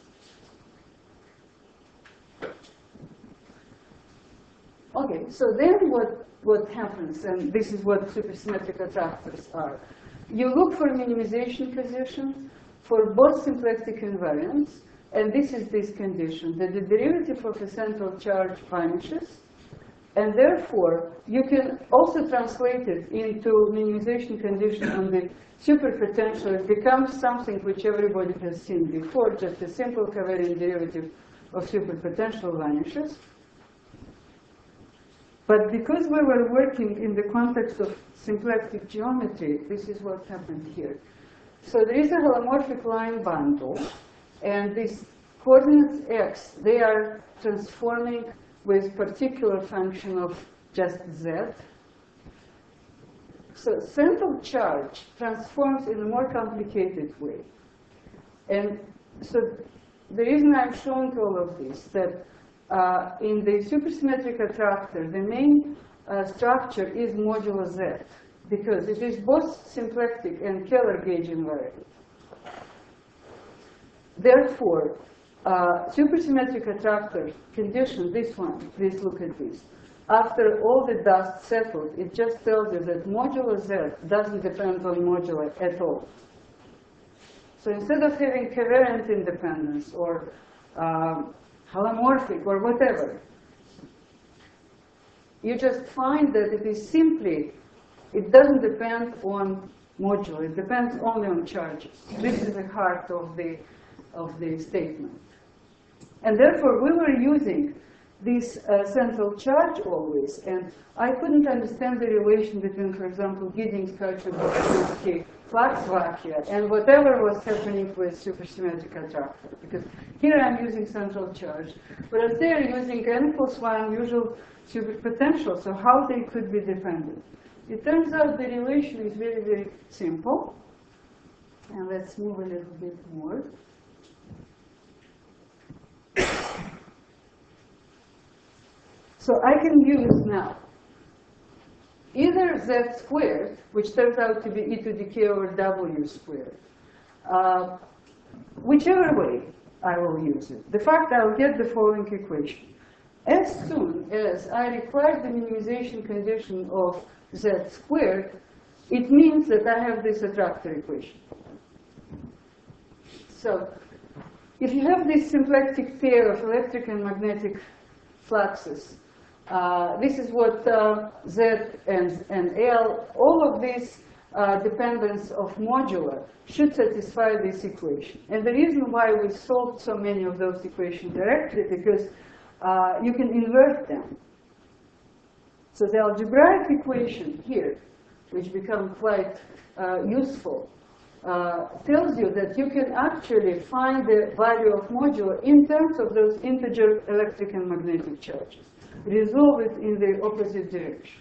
Okay, so then what, what happens, and this is what supersymmetric attractors are. You look for minimization position for both symplectic invariants, and this is this condition, that the derivative of a central charge vanishes, and therefore you can also translate it into minimization condition on the superpotential. It becomes something which everybody has seen before, just a simple covariant derivative of superpotential vanishes. But because we were working in the context of symplectic geometry, this is what happened here. So there is a holomorphic line bundle, and these coordinates x, they are transforming with particular function of just z. So central charge transforms in a more complicated way. And so the reason I'm showing all of this, that uh, in the supersymmetric attractor, the main uh, structure is modulo z, because it is both symplectic and Keller gauge invariant. Therefore, uh, supersymmetric attractor condition, this one, please look at this. After all the dust settled, it just tells you that modulo z doesn't depend on modulo at all. So instead of having covariant independence or um, holomorphic or whatever, you just find that it is simply, it doesn't depend on modulo, it depends only on charges. This is the heart of the, of the statement. And therefore, we were using this uh, central charge always, and I couldn't understand the relation between, for example, Giddings, Kaczor-Brzezinski, Flax-Vakia, and whatever was happening with supersymmetric attractor. Because here I'm using central charge, whereas they are using n plus one usual superpotential, so how they could be dependent. It turns out the relation is very, very simple. And let's move a little bit more. So I can use now either z squared, which turns out to be e to the k over w squared. Uh, whichever way I will use it. The fact I'll get the following equation. As soon as I require the minimization condition of z squared, it means that I have this attractor equation. So if you have this symplectic pair of electric and magnetic fluxes, uh, this is what uh, Z and, and L, all of these uh, dependence of modular should satisfy this equation. And the reason why we solved so many of those equations directly, because uh, you can invert them. So the algebraic equation here, which becomes quite uh, useful, Uh, tells you that you can actually find the value of modulo in terms of those integer electric and magnetic charges. Resolve it in the opposite direction.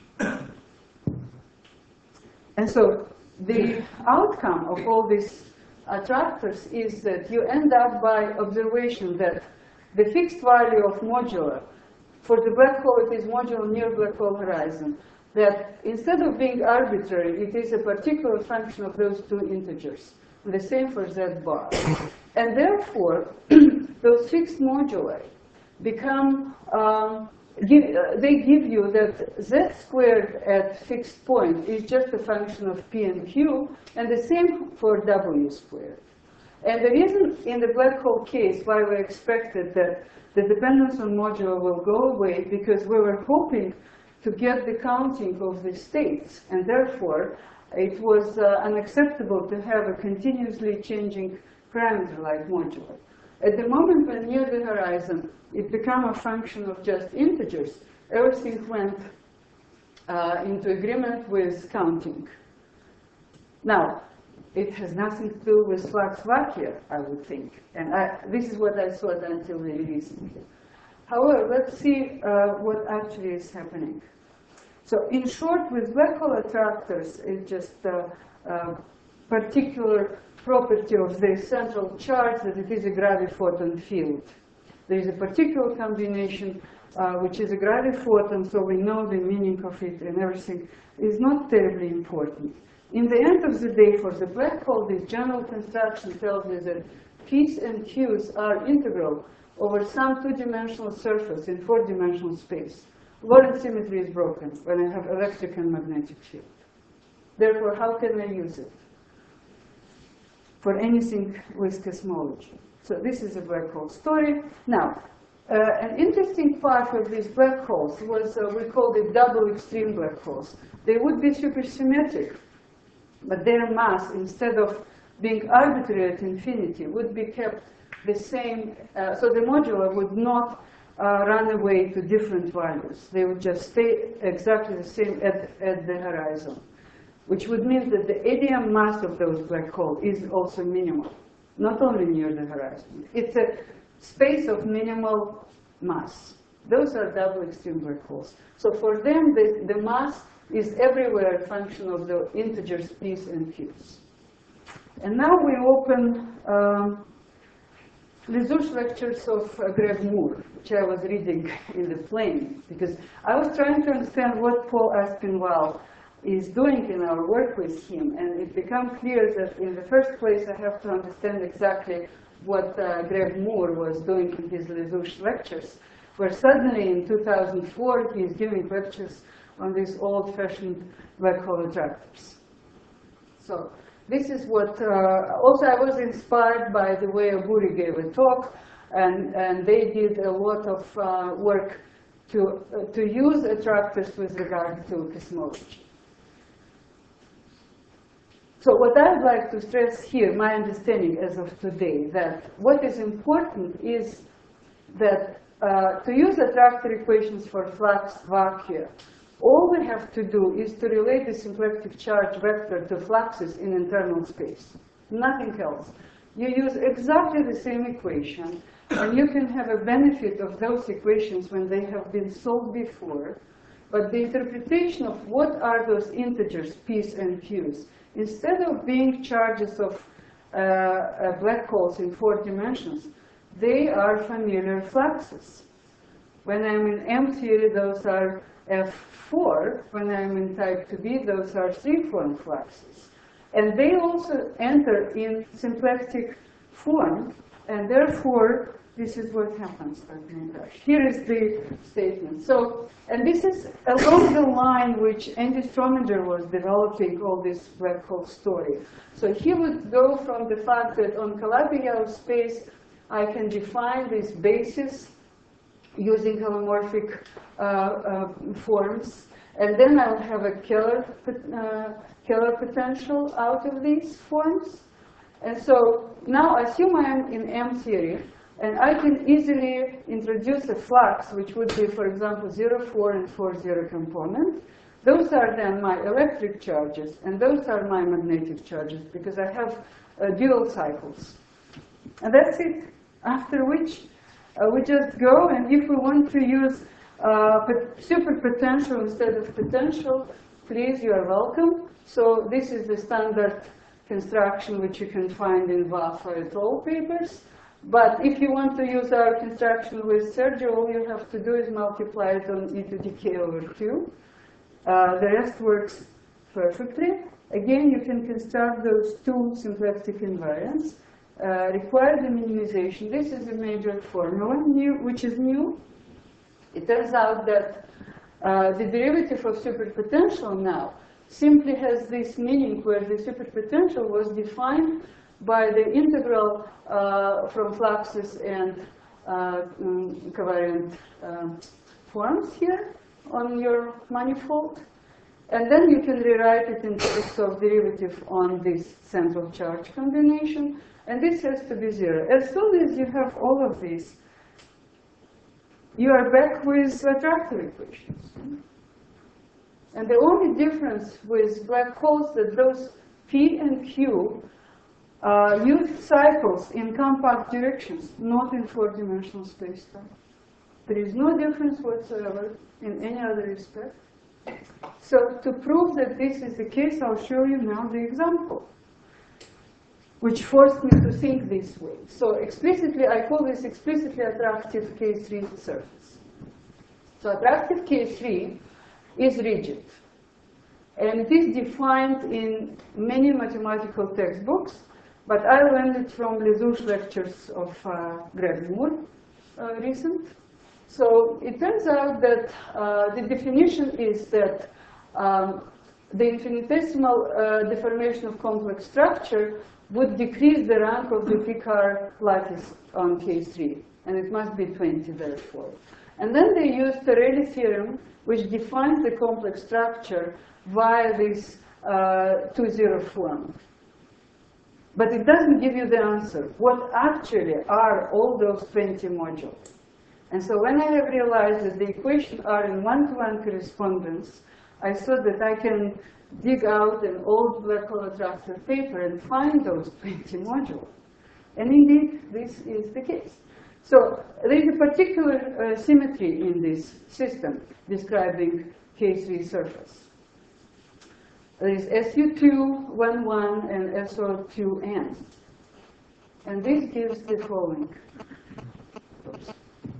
And so the outcome of all these attractors is that you end up by observation that the fixed value of modulo, for the black hole it is modulo near black hole horizon, that instead of being arbitrary, it is a particular function of those two integers. The same for z bar. And therefore, those fixed moduli become, um, give, uh, they give you that z squared at fixed point is just a function of p and q, and the same for w squared. And the reason in the black hole case why we expected that the dependence on modulo will go away, because we were hoping to get the counting of the states, and therefore it was uh, unacceptable to have a continuously changing parameter like modulo. At the moment when near the horizon it became a function of just integers, everything went uh, into agreement with counting. Now, it has nothing to do with Flax-Vakia, I would think, and I, this is what I thought until very recently. However, let's see uh, what actually is happening. So in short, with black hole attractors, it's just a, a particular property of the central charge that it is a graviphoton field. There is a particular combination uh, which is a graviphorton, so we know the meaning of it and everything is not terribly important. In the end of the day, for the black hole, this general construction tells you that P's and Q's are integral over some two-dimensional surface in four-dimensional space. Lorentz symmetry is broken when I have electric and magnetic field. Therefore, how can I use it for anything with cosmology? So this is a black hole story. Now, uh, an interesting part of these black holes was, uh, we called it double extreme black holes. They would be supersymmetric, but their mass, instead of being arbitrary at infinity, would be kept the same. Uh, so the modular would not uh, run away to different values. They would just stay exactly the same at, at the horizon, which would mean that the A D M mass of those black holes is also minimal, not only near the horizon. It's a space of minimal mass. Those are double extreme black holes. So for them, the, the mass is everywhere a function of the integers p's and q's. And now we open um, Lezouche lectures of uh, Greg Moore, which I was reading in the plane, because I was trying to understand what Paul Aspinwall is doing in our work with him, and it became clear that in the first place I have to understand exactly what uh, Greg Moore was doing in his Lezouche lectures, where suddenly in two thousand four he is giving lectures on these old-fashioned black hole attractors. So this is what, uh, also I was inspired by the way Aburi gave a talk, and, and they did a lot of uh, work to, uh, to use attractors with regard to cosmology. So what I'd like to stress here, my understanding as of today, that what is important is that uh, to use attractor equations for flux vacua, all we have to do is to relate the symplectic charge vector to fluxes in internal space, nothing else. You use exactly the same equation, and you can have a benefit of those equations when they have been solved before, but the interpretation of what are those integers, p's and q's, instead of being charges of uh, uh, black holes in four dimensions, they are familiar fluxes. When I'm in M theory, those are F four. When I'm in type two B, those are three-form fluxes. And they also enter in symplectic form, and therefore, this is what happens. Here is the statement. So, and this is along the line which Andy Strominger was developing all this black hole story. So he would go from the fact that on Calabi-Yau space, I can define this basis using holomorphic uh, uh, forms, and then I'll have a Keller, uh, Keller potential out of these forms. And so now assume I'm in M theory, and I can easily introduce a flux, which would be, for example, zero, four, and four, zero component. Those are then my electric charges, and those are my magnetic charges, because I have uh, dual cycles. And that's it. After which, uh, we just go, and if we want to use uh, superpotential instead of potential, please, you are welcome. So this is the standard construction which you can find in Vafa et al. Papers. But if you want to use our construction with Sergio, all you have to do is multiply it on e to the k over two. Uh, the rest works perfectly. Again, you can construct those two symplectic invariants. Uh, require the minimization. This is a major formula, new, which is new. It turns out that uh, the derivative of superpotential now simply has this meaning where the superpotential was defined by the integral uh, from fluxes and uh, um, covariant uh, forms here on your manifold. And then you can rewrite it in terms of derivative on this central charge combination. And this has to be zero. As soon as you have all of these, you are back with attractor equations. And the only difference with black holes that those P and Q uh, use cycles in compact directions, not in four-dimensional space-time. There is no difference whatsoever in any other respect. So to prove that this is the case, I'll show you now the example. which forced me to think this way. So explicitly, I call this explicitly attractive K three surface. So attractive K three is rigid. And it is defined in many mathematical textbooks, but I learned it from Les Houches lectures of uh, Greg Moore, uh, recent. So it turns out that uh, the definition is that um, the infinitesimal uh, deformation of complex structure would decrease the rank of the Picard lattice on K three, and it must be twenty, therefore. And then they used the Rayleigh theorem, which defines the complex structure via this uh, two zero form. But it doesn't give you the answer. What actually are all those twenty modules? And so when I have realized that the equations are in one-to-one correspondence, I saw that I can dig out an old black hole attractor paper and find those twenty modules. And indeed, this is the case. So there is a particular uh, symmetry in this system describing K three surface. There is S U two one one and S O two N. And this gives the following. Oops.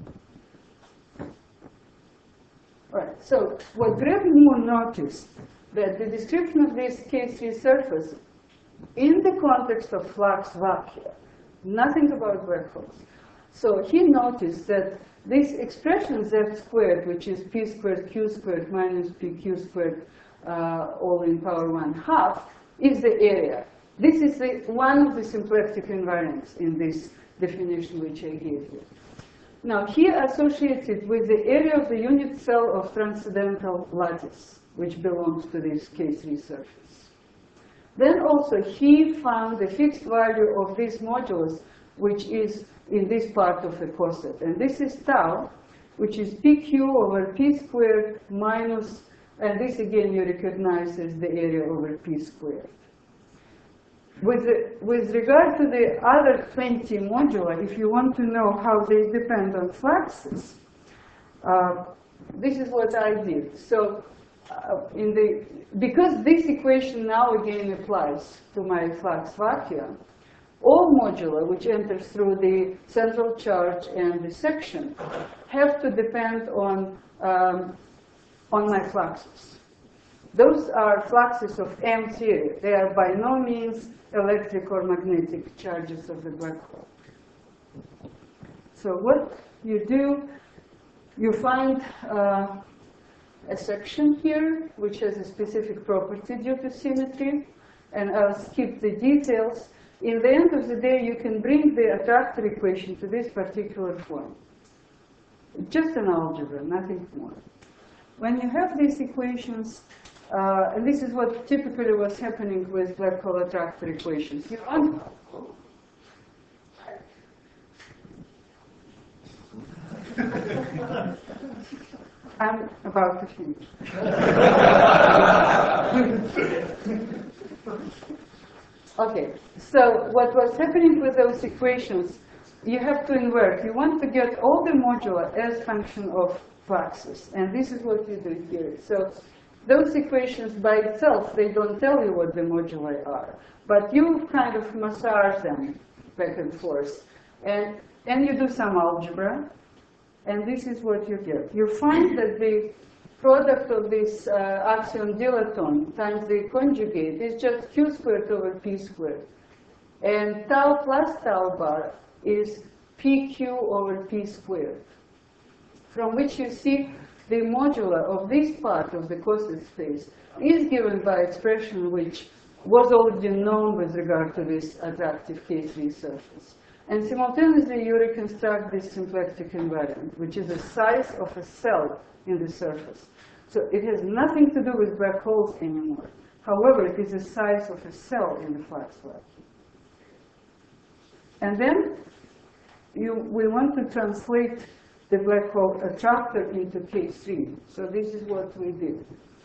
All right, so what Greg Moore noticed, that the description of this K three surface in the context of flux vacua, nothing about black holes. So he noticed that this expression z squared, which is p squared q squared minus pq squared, uh, all in power one half, is the area. This is the, one of the symplectic invariants in this definition which I gave you. Now, he associated with the area of the unit cell of transcendental lattice, which belongs to this K three surface. Then also, he found the fixed value of this modulus, which is in this part of the coset. And this is tau, which is pq over p squared minus, and this again you recognize as the area over p squared. With, the, with regard to the other twenty moduli, if you want to know how they depend on fluxes, uh, this is what I did. So, uh, in the, because this equation now again applies to my flux vacua, all moduli which enter through the central charge and the section have to depend on, um, on my fluxes. Those are fluxes of M theory. They are by no means electric or magnetic charges of the black hole. So what you do, you find uh, a section here which has a specific property due to symmetry, and I'll skip the details. In the end of the day, you can bring the attractor equation to this particular form. Just an algebra, nothing more. When you have these equations, Uh, and this is what typically was happening with black hole attractor equations. You run. I'm about to finish. Okay, so what was happening with those equations, you have to invert. You want to get all the moduli as function of fluxes, and this is what you do here. So those equations by itself, they don't tell you what the moduli are, but you kind of massage them back and forth. And, and you do some algebra, and this is what you get. You find that the product of this uh, axion dilaton times the conjugate is just q squared over p squared. And tau plus tau bar is pq over p squared, from which you see the modular of this part of the coset space is given by expression which was already known with regard to this attractive K three surface. And simultaneously, you reconstruct this symplectic invariant, which is the size of a cell in the surface. So it has nothing to do with black holes anymore. However, it is the size of a cell in the flux vacuum. And then you, we want to translate the black hole attractor into K three. So this is what we did.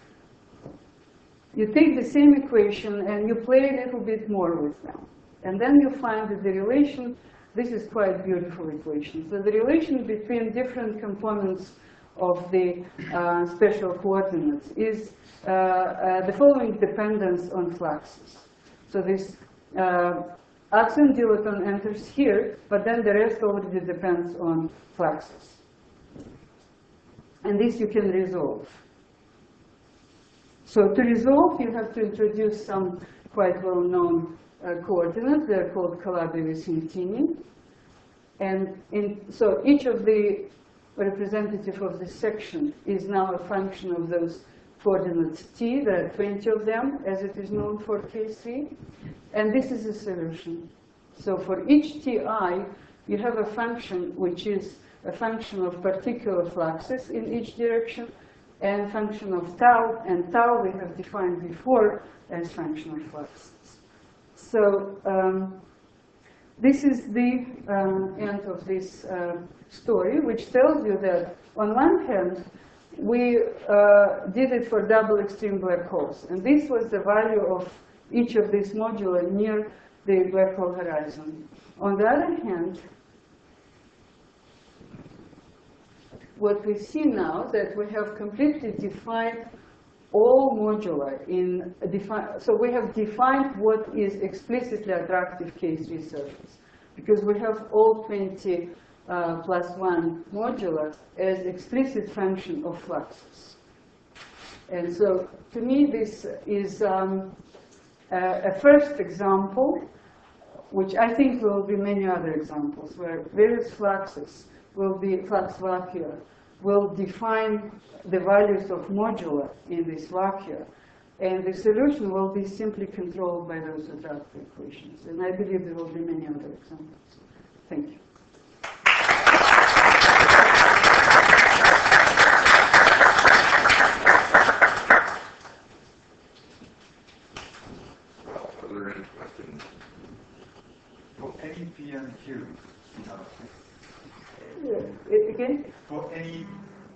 You take the same equation and you play a little bit more with them. And then you find that the relation, this is quite beautiful equation. So the relation between different components of the uh, special coordinates is uh, uh, the following dependence on fluxes. So this uh, Axion dilaton enters here, but then the rest already depends on fluxes. And this you can resolve. So to resolve, you have to introduce some quite well-known uh, coordinates. They're called Calabi-Vicentini. And in, so each of the representative of this section is now a function of those coordinates t. There are twenty of them, as it is known for K three. And this is a solution. So for each Ti, you have a function which is a function of particular fluxes in each direction, and a function of tau, and tau we have defined before as function of fluxes. So um, this is the um, end of this uh, story, which tells you that on one hand, we uh, did it for double extreme black holes. And this was the value of each of these moduli near the black hole horizon. On the other hand, what we see now that we have completely defined all moduli in defi so we have defined what is explicitly attractive K three surface, because we have all twenty uh, plus one moduli as explicit function of fluxes. And so to me this is um, a, a first example, which I think will be many other examples where various fluxes will be flux vacua, will define the values of moduli in this vacua, and the solution will be simply controlled by those attractive equations. And I believe there will be many other examples. Thank you. Are there any questions? For any P and Q, you have Yeah. Again? for any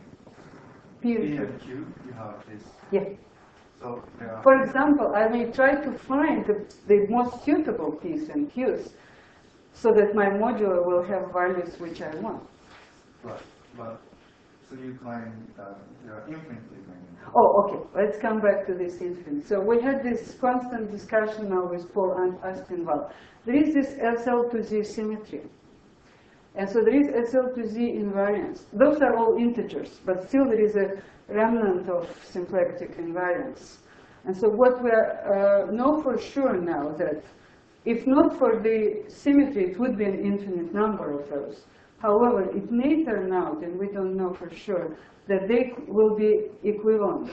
P P and Q. and Q, you have this. Yeah. So there are. For example, I may try to find the, the most suitable P's and Q's so that my moduli will have values which I want. Right, but so you claim that there are infinitely many. Oh, okay. Let's come back to this infinite. So we had this constant discussion now with Paul and Aspinwall. There is this S L to Z symmetry. And so there is S L to Z invariance. Those are all integers, but still there is a remnant of symplectic invariance. And so what we uh, know for sure now that if not for the symmetry, it would be an infinite number of those. However, it may turn out, and we don't know for sure, that they will be equivalent.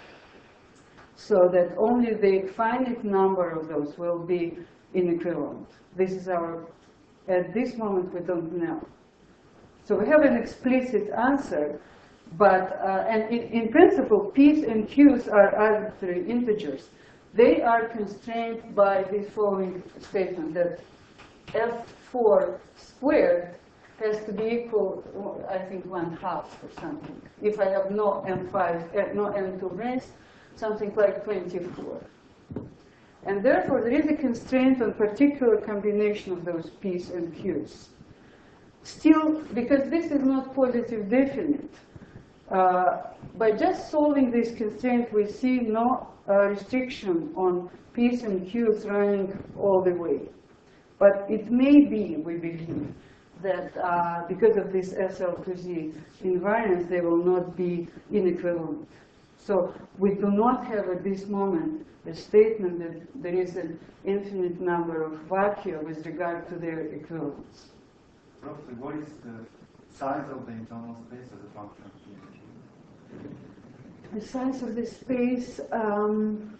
So that only the finite number of those will be inequivalent. This is our, at this moment we don't know. So we have an explicit answer, but, uh, and in, in principle, P's and Q's are arbitrary integers. They are constrained by the following statement, that F four squared has to be equal, I think, one half or something. If I have no M five, no M two branes, something like twenty-four. And therefore, there is a constraint on particular combination of those P's and Q's. Still, because this is not positive definite, uh, by just solving this constraint, we see no uh, restriction on P's and Q's running all the way. But it may be, we believe, that uh, because of this S L to Z invariance, they will not be inequivalent. So we do not have at this moment a statement that there is an infinite number of vacua with regard to their equivalence. Roughly, what is the size of the internal space as a function of P and Q? The size of the space, um,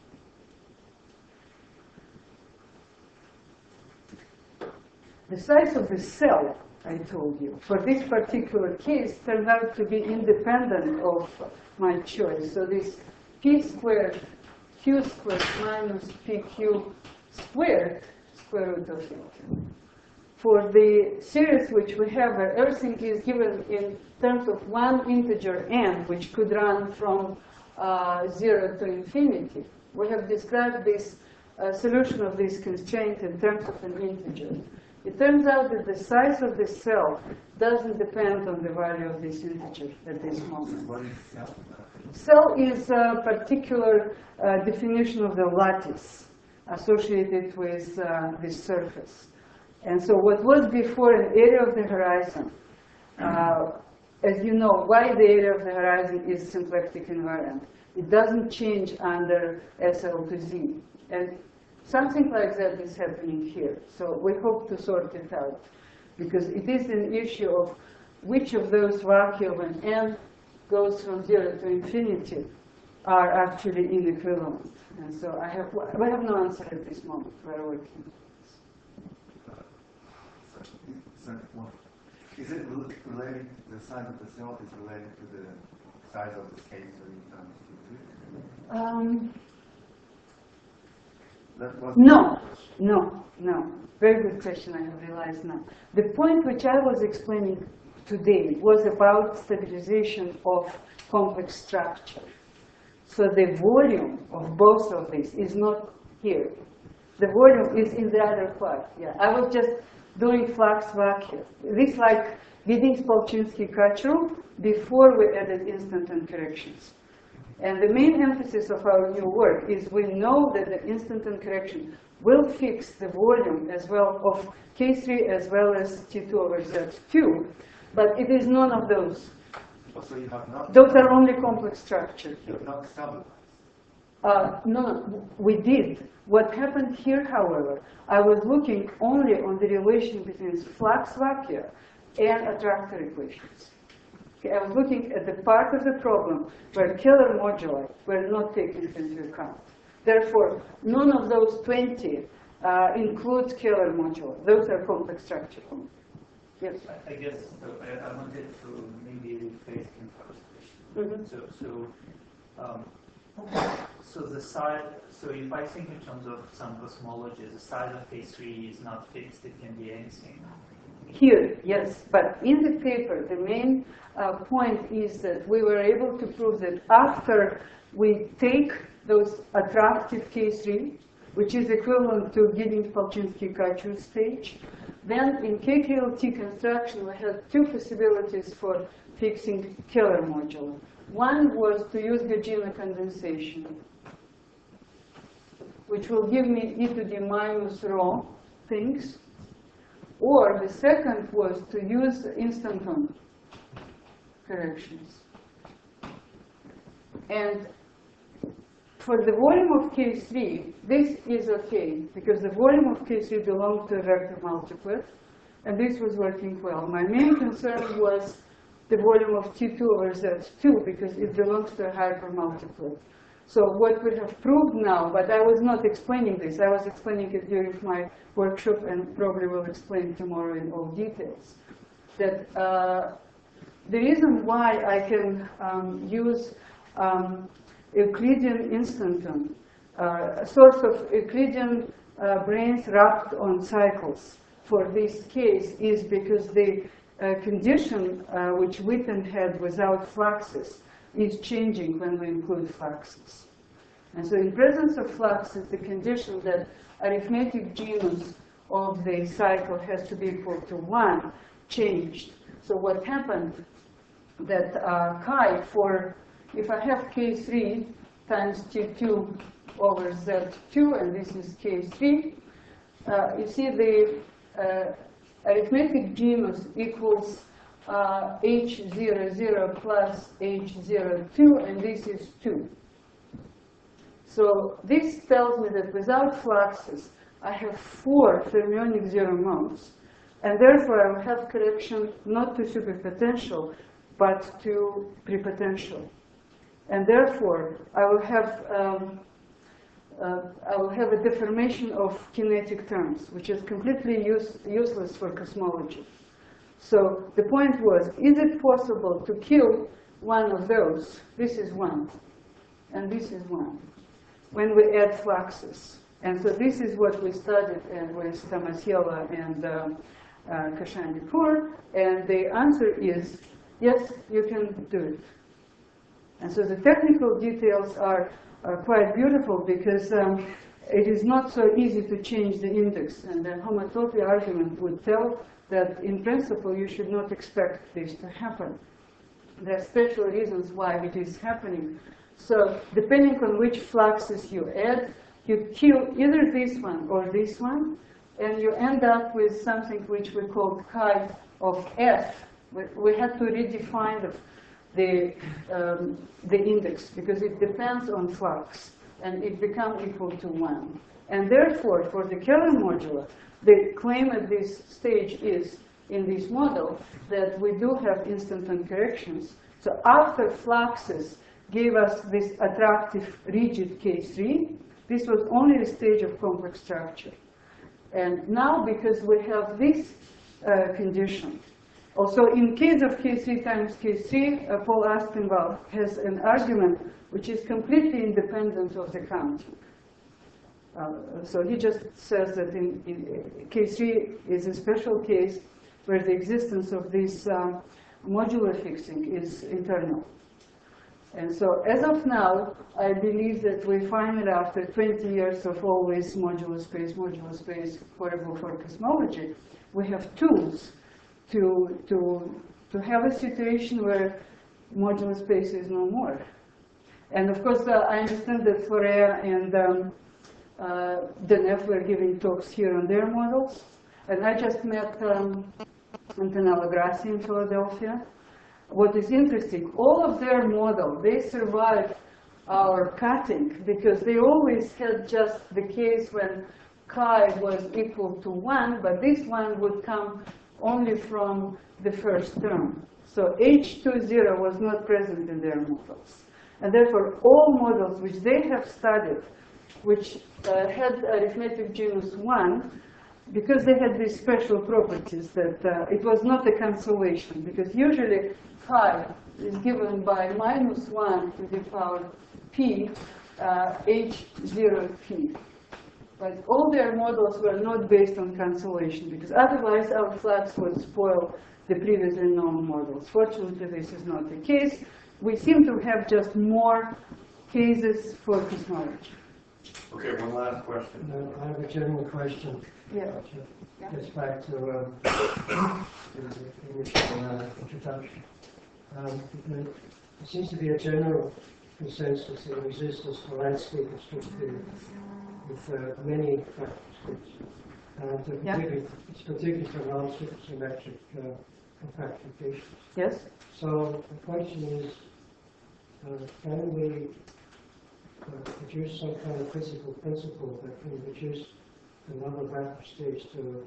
the size of the cell, I told you, for this particular case, turned out to be independent of my choice. So this P squared, Q squared minus P Q squared, square root of it. For the series which we have, where everything is given in terms of one integer n, which could run from uh, zero to infinity, we have described this uh, solution of this constraint in terms of an integer. It turns out that the size of the cell doesn't depend on the value of this integer at this moment. What is cell? Cell is a particular uh, definition of the lattice. associated with uh, this surface. And so what was before an area of the horizon, uh, as you know, why the area of the horizon is symplectic invariant. It doesn't change under S L to Z. And something like that is happening here. So we hope to sort it out, because it is an issue of which of those vacua, when n goes from zero to infinity, are actually inequivalent. And so I have, we have no answer at this moment. We're working. So, well, is it rel- related, the size of the cell is related to the size of the K three times Q two? Um, That was no, no, no. Very good question, I have realized now. The point which I was explaining today was about stabilization of complex structure. So the volume of both of these is not here. The volume is in the other part. Yeah, I was just doing flux vacuum. This like Giddings-Polchinski-Kachru before we added instanton corrections. And the main emphasis of our new work is we know that the instanton correction will fix the volume as well of K three as well as T two over Z two, but it is none of those. so you have not Those are only complex structure. you have not stabilized. Uh, no, no, we did. What happened here, however, I was looking only on the relation between flux vacua and attractor equations. Okay, I was looking at the part of the problem where Kähler moduli were not taken into account. Therefore, none of those twenty uh, includes Kähler moduli. Those are complex structure. Yes. I I guess uh, I, I wanted to maybe rephrase the first question. Mm-hmm. So, so, um, so the size. So if I think in terms of some cosmology, the size of K three is not fixed. It can be anything. Here, yes, but in the paper, the main uh, point is that we were able to prove that after we take those attractive K three, which is equivalent to Giddings-Polchinski-Kachru stage, then in K K L T construction, we had two possibilities for fixing Kähler moduli. One was to use Gaugian condensation, which will give me e to the minus rho things. Or the second was to use instanton corrections. And for the volume of K three, this is okay, because the volume of K three belongs to a vector multiplet, and this was working well. My main concern was the volume of T two over Z two, because it belongs to a hypermultiplet. So what we have proved now, but I was not explaining this, I was explaining it during my workshop and probably will explain tomorrow in all details, that uh, the reason why I can um, use um, Euclidean instanton, uh, a source of Euclidean uh, branes wrapped on cycles for this case is because the uh, condition uh, which Witten had without fluxes is changing when we include fluxes. And so in presence of fluxes, the condition that arithmetic genus of the cycle has to be equal to one changed. So what happened that uh, chi for, if I have K three times T two over Z two, and this is K three, uh, you see the uh, arithmetic genus equals uh, H zero zero plus H zero two, and this is two. So this tells me that without fluxes, I have four fermionic zero modes. And therefore, I will have correction not to superpotential, but to prepotential. And therefore, I will have um, uh, I will have a deformation of kinetic terms, which is completely use, useless for cosmology. So the point was, is it possible to kill one of those? This is one, and this is one, when we add fluxes. And so this is what we studied uh, with Tamasiela and uh, uh, Kashani-Pur, and the answer is, yes, you can do it. And so the technical details are, are quite beautiful because um, it is not so easy to change the index. And the homotopy argument would tell that in principle you should not expect this to happen. There are special reasons why it is happening. So depending on which fluxes you add, you kill either this one or this one, and you end up with something which we call chi of F. We, we had to redefine the, the, um, the index because it depends on flux, and it becomes equal to one. And therefore, for the Keller modular, the claim at this stage is, in this model, that we do have instanton corrections. So after fluxes gave us this attractive rigid K three, this was only the stage of complex structure. And now, because we have this uh, condition, also in case of K three times K three, uh, Paul Aspinwall has an argument which is completely independent of the counting. Uh, so he just says that in, in K three is a special case where the existence of this uh, modular fixing is internal. And so as of now, I believe that we finally, after twenty years of always modular space, modular space, horrible for cosmology, we have tools to, to, to have a situation where modular space is no more. And of course, uh, I understand that Fourier and um, uh, Deneuve were giving talks here on their models. And I just met um, Antonella Grassi in Philadelphia. What is interesting, all of their model, they survived our cutting because they always had just the case when chi was equal to one, but this one would come only from the first term. So H two zero was not present in their models. And therefore, all models which they have studied, which uh, had arithmetic genus one, because they had these special properties that uh, it was not a cancellation, because usually phi is given by minus one to the power p, uh, h zero p. But all their models were not based on cancellation, because otherwise our flux would spoil the previously known models. Fortunately, this is not the case. We seem to have just more cases for cosmology. Okay, one last question. Uh, I have a general question. Yeah. Which Yeah. gets back to um, the initial uh, introduction. Um, there seems to be a general consensus in resistance to landscape and strip theory with uh, many factor strips. And uh, Yeah. particularly, it's particularly for non-symmetric uh, compactification. Yes? So the question is, uh, can we uh, produce some kind of physical principle that can reduce the number of vector states to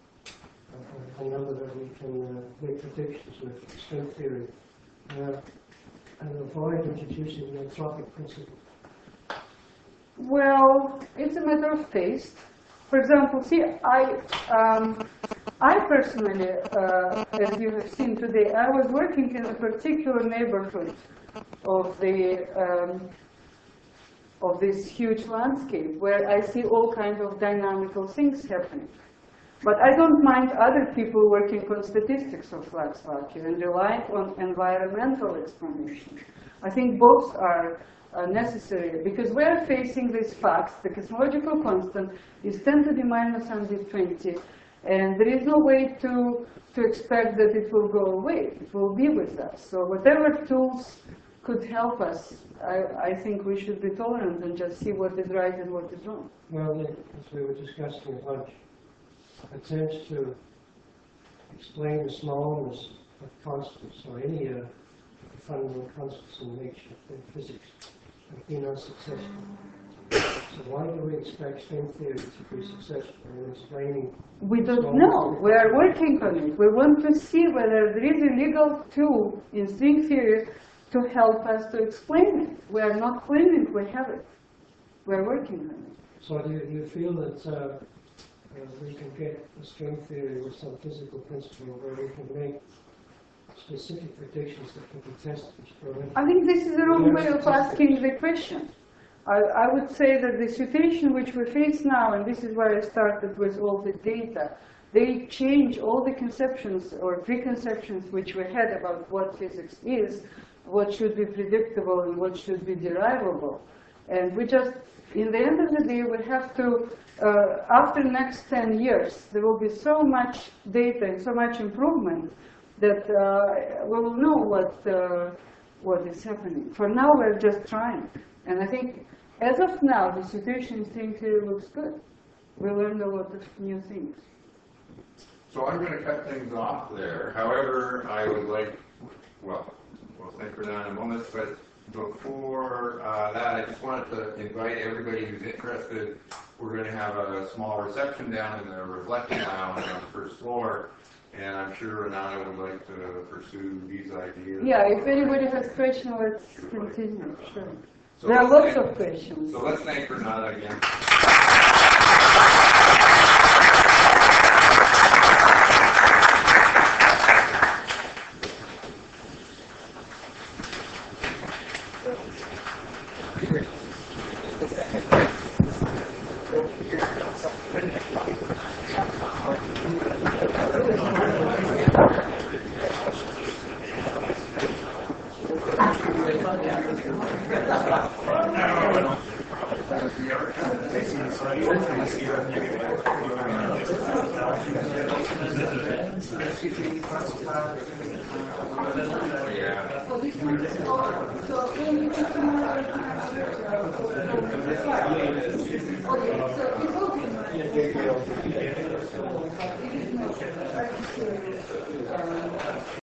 uh, a number that we can uh, make predictions with string theory, uh, and avoid introducing the entropic principle? Well, it's a matter of taste. For example, see, I, um, I personally, uh, as you have seen today, I was working in a particular neighborhood of the um, of this huge landscape where I see all kinds of dynamical things happening. But I don't mind other people working on statistics of flux vacuum and relying on environmental explanation. I think both are uh, necessary because we're facing this fact: the cosmological constant is ten to the minus one hundred twenty, and there is no way to, to expect that it will go away. It will be with us. So whatever tools could help us, I, I think we should be tolerant and just see what is right and what is wrong. Well, as we were discussing at lunch, attempts to explain the smallness of constants or any uh, fundamental constants in nature, in physics, have been unsuccessful. So why do we expect string theory to be successful in explaining? We don't know. We are working on it. We want to see whether there is a legal tool in string theory to help us to explain it. We are not claiming we have it. We are working on it. So do you, do you feel that uh, uh, we can get a string theory with some physical principle where we can make specific predictions that can be tested experimentally? I think this is the wrong way of asking the question. I, I would say that the situation which we face now, and this is why I started with all the data, they change all the conceptions or preconceptions which we had about what physics is, what should be predictable and what should be derivable. And we just, in the end of the day, we have to, uh, after the next ten years, there will be so much data and so much improvement that uh, we will know what, uh, what is happening. For now, we're just trying. And I think as of now, the situation instinctively looks good. We learned a lot of new things. So I'm going to cut things off there. However, I would like, well, we'll thank for that in a moment, but before uh, that, I just wanted to invite everybody who's interested. We're going to have a small reception down in the Reflecting Lounge on the first floor, and I'm sure Renata would like to pursue these ideas. Yeah, if anybody has questions, let's continue. Sure. So There are let's lots thank- of questions. So let's thank Renata again. Yeah.